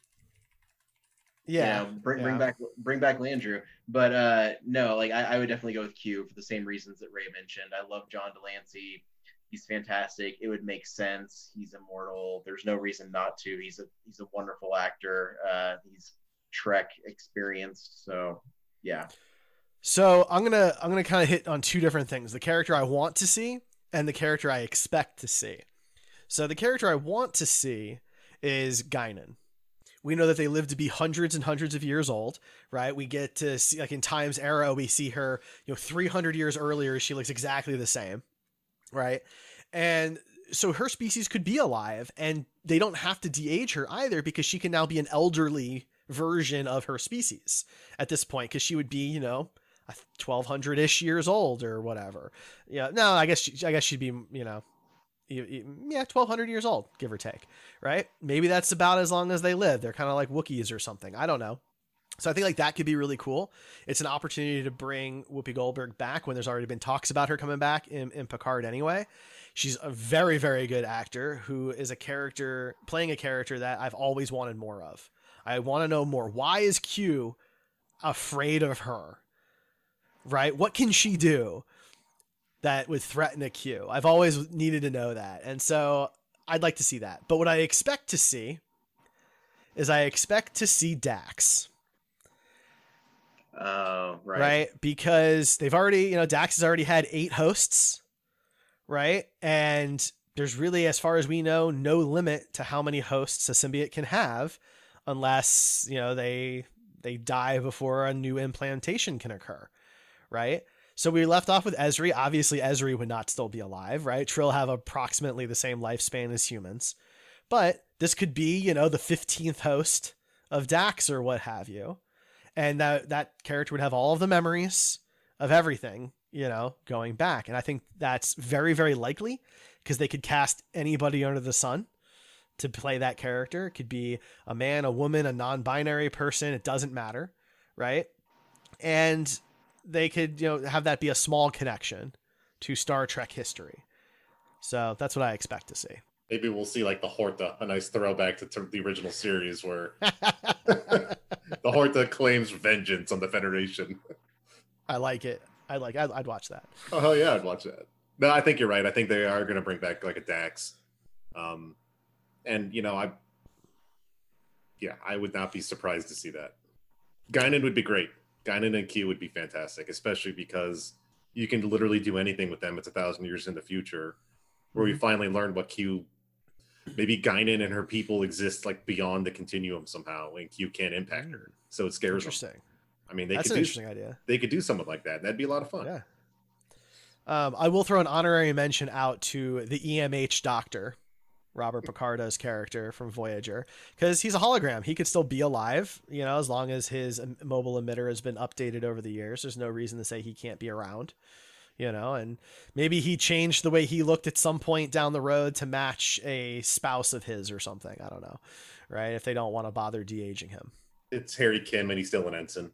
Yeah. Bring back Landru. But no, like I would definitely go with Q for the same reasons that Ray mentioned. I love John Delancey. He's fantastic. It would make sense. He's immortal. There's no reason not to. He's a wonderful actor. He's Trek experienced. So yeah. So I'm gonna kind of hit on two different things: the character I want to see and the character I expect to see. So the character I want to see is Guinan. We know that they live to be hundreds and hundreds of years old, right? We get to see, like in Time's Arrow, we see her, 300 years earlier, she looks exactly the same, right? And so her species could be alive, and they don't have to de-age her either because she can now be an elderly version of her species at this point, because she would be, 1,200-ish years old or whatever. Yeah, no, I guess she'd be, yeah, 1,200 years old, give or take, right? Maybe that's about as long as they live. They're kind of like Wookiees or something. I don't know. So I think like that could be really cool. It's an opportunity to bring Whoopi Goldberg back when there's already been talks about her coming back in Picard anyway. She's a very, very good actor who is playing a character that I've always wanted more of. I want to know more. Why is Q afraid of her? Right? What can she do that would threaten a Q? I've always needed to know that. And so I'd like to see that. But what I expect to see is Dax. Oh, right. Right? Because they've already, Dax has already had 8 hosts, right? And there's really, as far as we know, no limit to how many hosts a symbiote can have unless, they die before a new implantation can occur, right? So we left off with Ezri. Obviously, Ezri would not still be alive, right? Trill have approximately the same lifespan as humans. But this could be, the 15th host of Dax or what have you. And that character would have all of the memories of everything, going back. And I think that's very, very likely because they could cast anybody under the sun to play that character. It could be a man, a woman, a non-binary person. It doesn't matter, right? And they could, have that be a small connection to Star Trek history. So that's what I expect to see. Maybe we'll see like the Horta, a nice throwback to the original series where the Horta claims vengeance on the Federation. I like it. I'd watch that. Oh, hell yeah, I'd watch that. No, I think you're right. I think they are going to bring back like a Dax. And, I would not be surprised to see that. Guinan would be great. Guinan and Q would be fantastic, especially because you can literally do anything with them. It's 1,000 years in the future where we finally learn what Q... Maybe Guinan and her people exist like beyond the continuum somehow, and Q can't impact her, so it scares them. Interesting. I mean, that's an interesting idea. They could do something like that. That'd be a lot of fun. Yeah. I will throw an honorary mention out to the EMH Doctor, Robert Picardo's character from Voyager, because he's a hologram. He could still be alive, as long as his mobile emitter has been updated over the years. There's no reason to say he can't be around. And maybe he changed the way he looked at some point down the road to match a spouse of his or something. I don't know. Right. If they don't want to bother de-aging him. It's Harry Kim and he's still an ensign.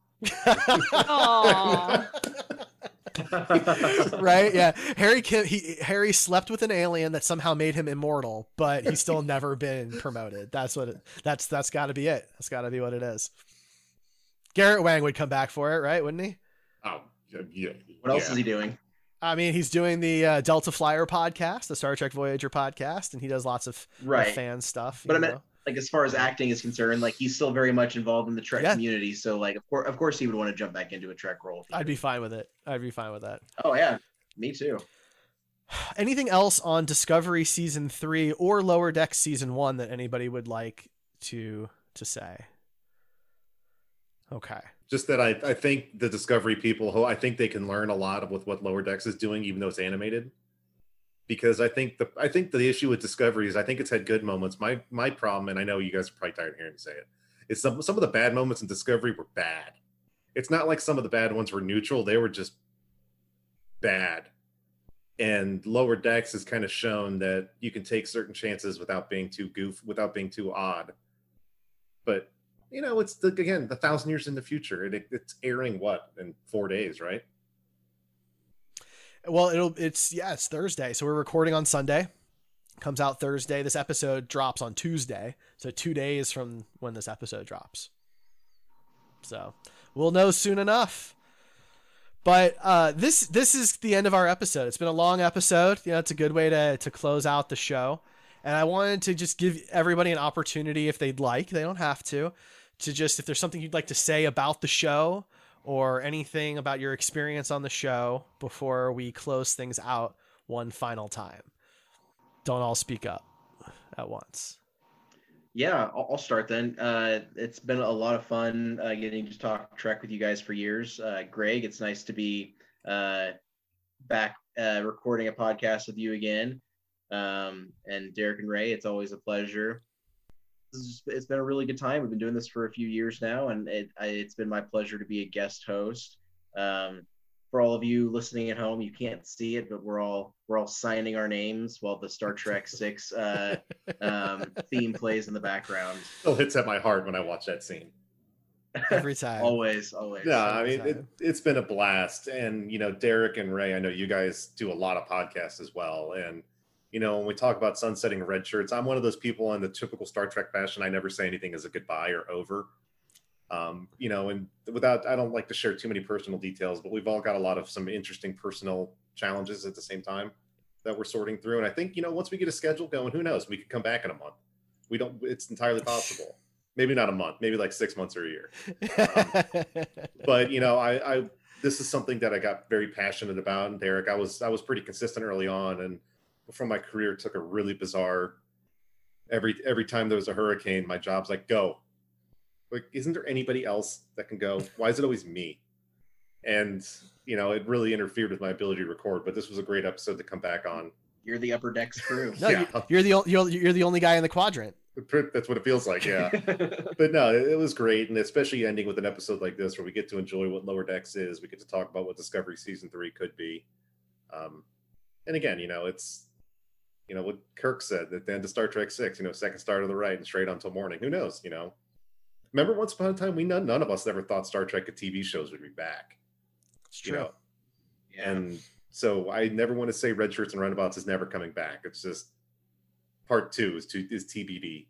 Right. Yeah. Harry Kim, Harry slept with an alien that somehow made him immortal, but he's still never been promoted. That's gotta be it. That's gotta be what it is. Garrett Wang would come back for it, right? Wouldn't he? Oh, yeah. What else is he doing? I mean, he's doing the Delta Flyer podcast, the Star Trek Voyager podcast, and he does lots of fan stuff. But I meant, like, as far as acting is concerned, like, he's still very much involved in the Trek community. So, like, of course, he would want to jump back into a Trek role. I'd be fine with it. I'd be fine with that. Oh yeah, me too. Anything else on Discovery season 3 or Lower Decks season 1 that anybody would like to say? Okay. Just that I think the Discovery people, I think they can learn a lot with what Lower Decks is doing, even though it's animated. Because I think the issue with Discovery is I think it's had good moments. My problem, and I know you guys are probably tired of hearing me say it, is some of the bad moments in Discovery were bad. It's not like some of the bad ones were neutral; they were just bad. And Lower Decks has kind of shown that you can take certain chances without being too without being too odd. But it's again 1,000 years in the future. It's airing in 4 days, right? Well, it's Thursday, so we're recording on Sunday. Comes out Thursday. This episode drops on Tuesday, so 2 days from when this episode drops. So we'll know soon enough. But this is the end of our episode. It's been a long episode. It's a good way to close out the show. And I wanted to just give everybody an opportunity, if they'd like, they don't have to just, if there's something you'd like to say about the show or anything about your experience on the show before we close things out one final time. Don't all speak up at once. Yeah, I'll start then. It's been a lot of fun getting to talk Trek with you guys for years. Greg, it's nice to be back recording a podcast with you again. And Derek and Ray, it's always a pleasure. It's been a really good time. We've been doing this for a few years now, and it's been my pleasure to be a guest host. For all of you listening at home, you can't see it, but we're all signing our names while the Star Trek Six theme plays in the background. Still hits at my heart when I watch that scene. Every time. Always. Yeah, I mean, it's been a blast. And, Derek and Ray, I know you guys do a lot of podcasts as well. And, when we talk about sunsetting red shirts, I'm one of those people in the typical Star Trek fashion. I never say anything as a goodbye or over. And I don't like to share too many personal details, but we've all got a lot of some interesting personal challenges at the same time that we're sorting through. And I think, once we get a schedule going, who knows, we could come back in a month. It's entirely possible. Maybe not a month, maybe like 6 months or a year. But this is something that I got very passionate about. And Derek, I was pretty consistent early on, and before my career took a really bizarre, every time there was a hurricane, my job's like, go. Like, isn't there anybody else that can go? Why is it always me? And, it really interfered with my ability to record, but this was a great episode to come back on. You're the Upper Decks crew. No, yeah. you're the only guy in the quadrant. That's what it feels like, yeah. But no, it was great, and especially ending with an episode like this where we get to enjoy what Lower Decks is. We get to talk about what Discovery Season 3 could be. And again, it's, what Kirk said at the end of Star Trek 6, second star to the right and straight on till morning. Who knows, Remember once upon a time, none of us ever thought Star Trek TV shows would be back. It's true. Yeah. And so I never want to say Red Shirts and Runabouts is never coming back. It's just part 2 is TBD.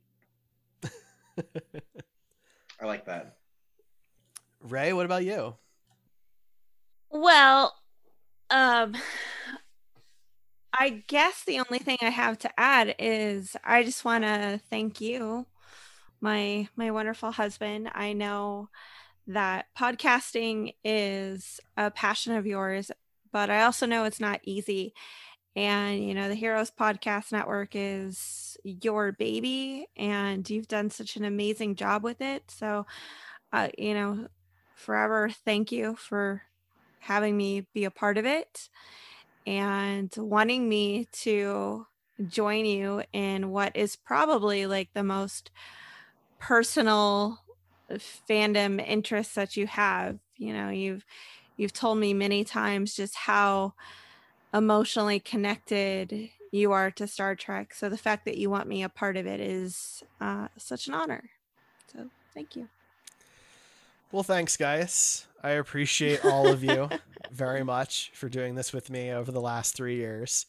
I like that. Ray, what about you? Well, I guess the only thing I have to add is I just want to thank you, my wonderful husband. I know that podcasting is a passion of yours, but I also know it's not easy. And, the Heroes Podcast Network is your baby, and you've done such an amazing job with it. So, forever thank you for having me be a part of it and wanting me to join you in what is probably like the most personal fandom interests that you have. You've told me many times just how emotionally connected you are to Star Trek. So the fact that you want me a part of it is such an honor. So thank you. Well, thanks, guys. I appreciate all of you very much for doing this with me over the last 3 years.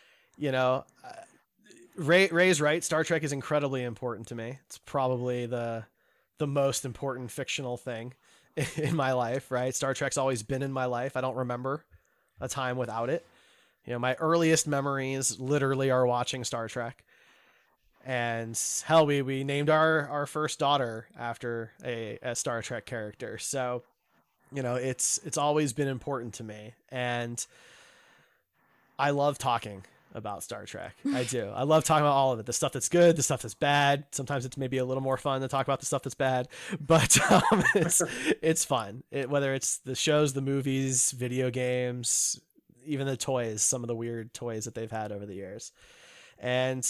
Ray's right. Star Trek is incredibly important to me. It's probably the most important fictional thing in my life, right? Star Trek's always been in my life. I don't remember a time without it. My earliest memories literally are watching Star Trek. And hell, we named our first daughter after a Star Trek character. So, it's always been important to me. And I love talking about Star Trek. I do. I love talking about all of it. The stuff that's good, the stuff that's bad. Sometimes it's maybe a little more fun to talk about the stuff that's bad, but it's fun. Whether it's the shows, the movies, video games, even the toys, some of the weird toys that they've had over the years. And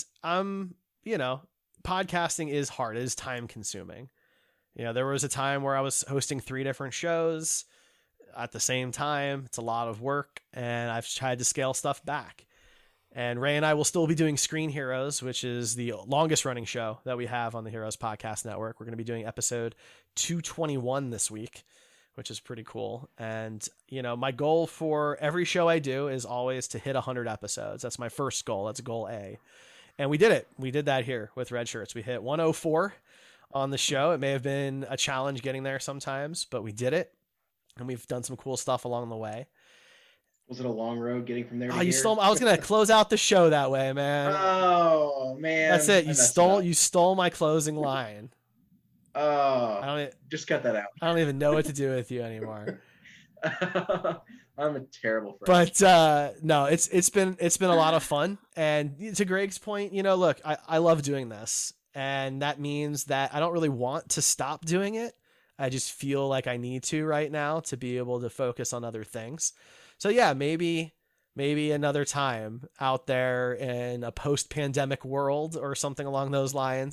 podcasting is hard. It is time consuming. There was a time where I was hosting 3 different shows at the same time. It's a lot of work, and I've tried to scale stuff back. And Ray and I will still be doing Screen Heroes, which is the longest running show that we have on the Heroes Podcast Network. We're going to be doing episode 221 this week, which is pretty cool. And, my goal for every show I do is always to hit 100 episodes. That's my first goal. That's goal A. And we did it. We did that here with Red Shirts. We hit 104 on the show. It may have been a challenge getting there sometimes, but we did it. And we've done some cool stuff along the way. Was it a long road getting from there to you here? stole. I was gonna close out the show that way, man. Oh man, that's it. You stole my closing line. Oh, just cut that out. I don't even know what to do with you anymore. I'm a terrible friend. But no, it's been a lot of fun. And to Greg's point, look, I love doing this, and that means that I don't really want to stop doing it. I just feel like I need to right now to be able to focus on other things. So yeah, maybe another time out there in a post-pandemic world or something along those lines,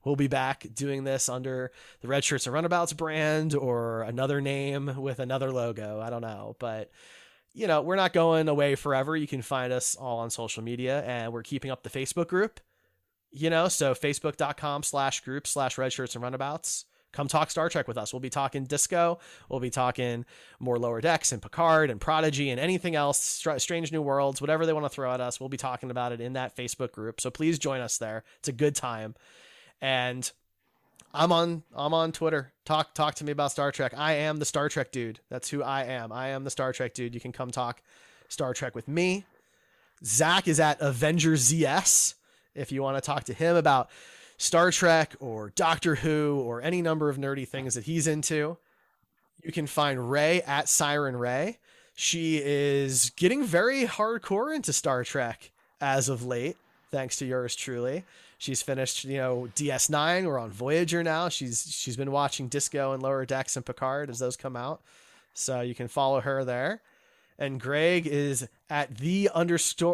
we'll be back doing this under the Red Shirts and Runabouts brand or another name with another logo. I don't know, but you know, we're not going away forever. You can find us all on social media, and we're keeping up the Facebook group, you know, so facebook.com/group/Red Shirts and Runabouts. Come talk Star Trek with us. We'll be talking Disco. We'll be talking more Lower Decks and Picard and Prodigy and anything else, Strange New Worlds, whatever they want to throw at us. We'll be talking about it in that Facebook group. So please join us there. It's a good time. And I'm on Twitter. Talk to me about Star Trek. I am the Star Trek dude. That's who I am. I am the Star Trek dude. You can come talk Star Trek with me. Zach is at AvengersZS if you want to talk to him about Star Trek or Doctor Who or any number of nerdy things that he's into. You can find Ray at Siren Ray. She is getting very hardcore into Star Trek as of late, thanks to yours truly. She's finished, you know, DS9. We're on Voyager now. She's been watching Disco and Lower Decks and Picard as those come out. So you can follow her there. And Greg is at the underscore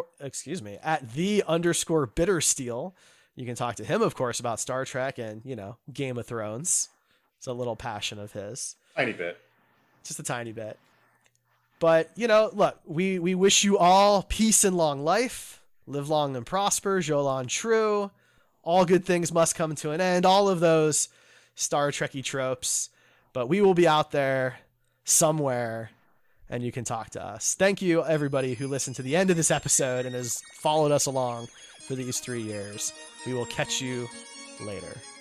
Bittersteel. You can talk to him, of course, about Star Trek and, you know, Game of Thrones. It's a little passion of his. Tiny bit. Just a tiny bit. But, you know, look, we wish you all peace and long life. Live long and prosper. Jolan true. All good things must come to an end. All of those Star Trek-y tropes. But we will be out there somewhere, and you can talk to us. Thank you, everybody who listened to the end of this episode and has followed us along for these 3 years. We will catch you later.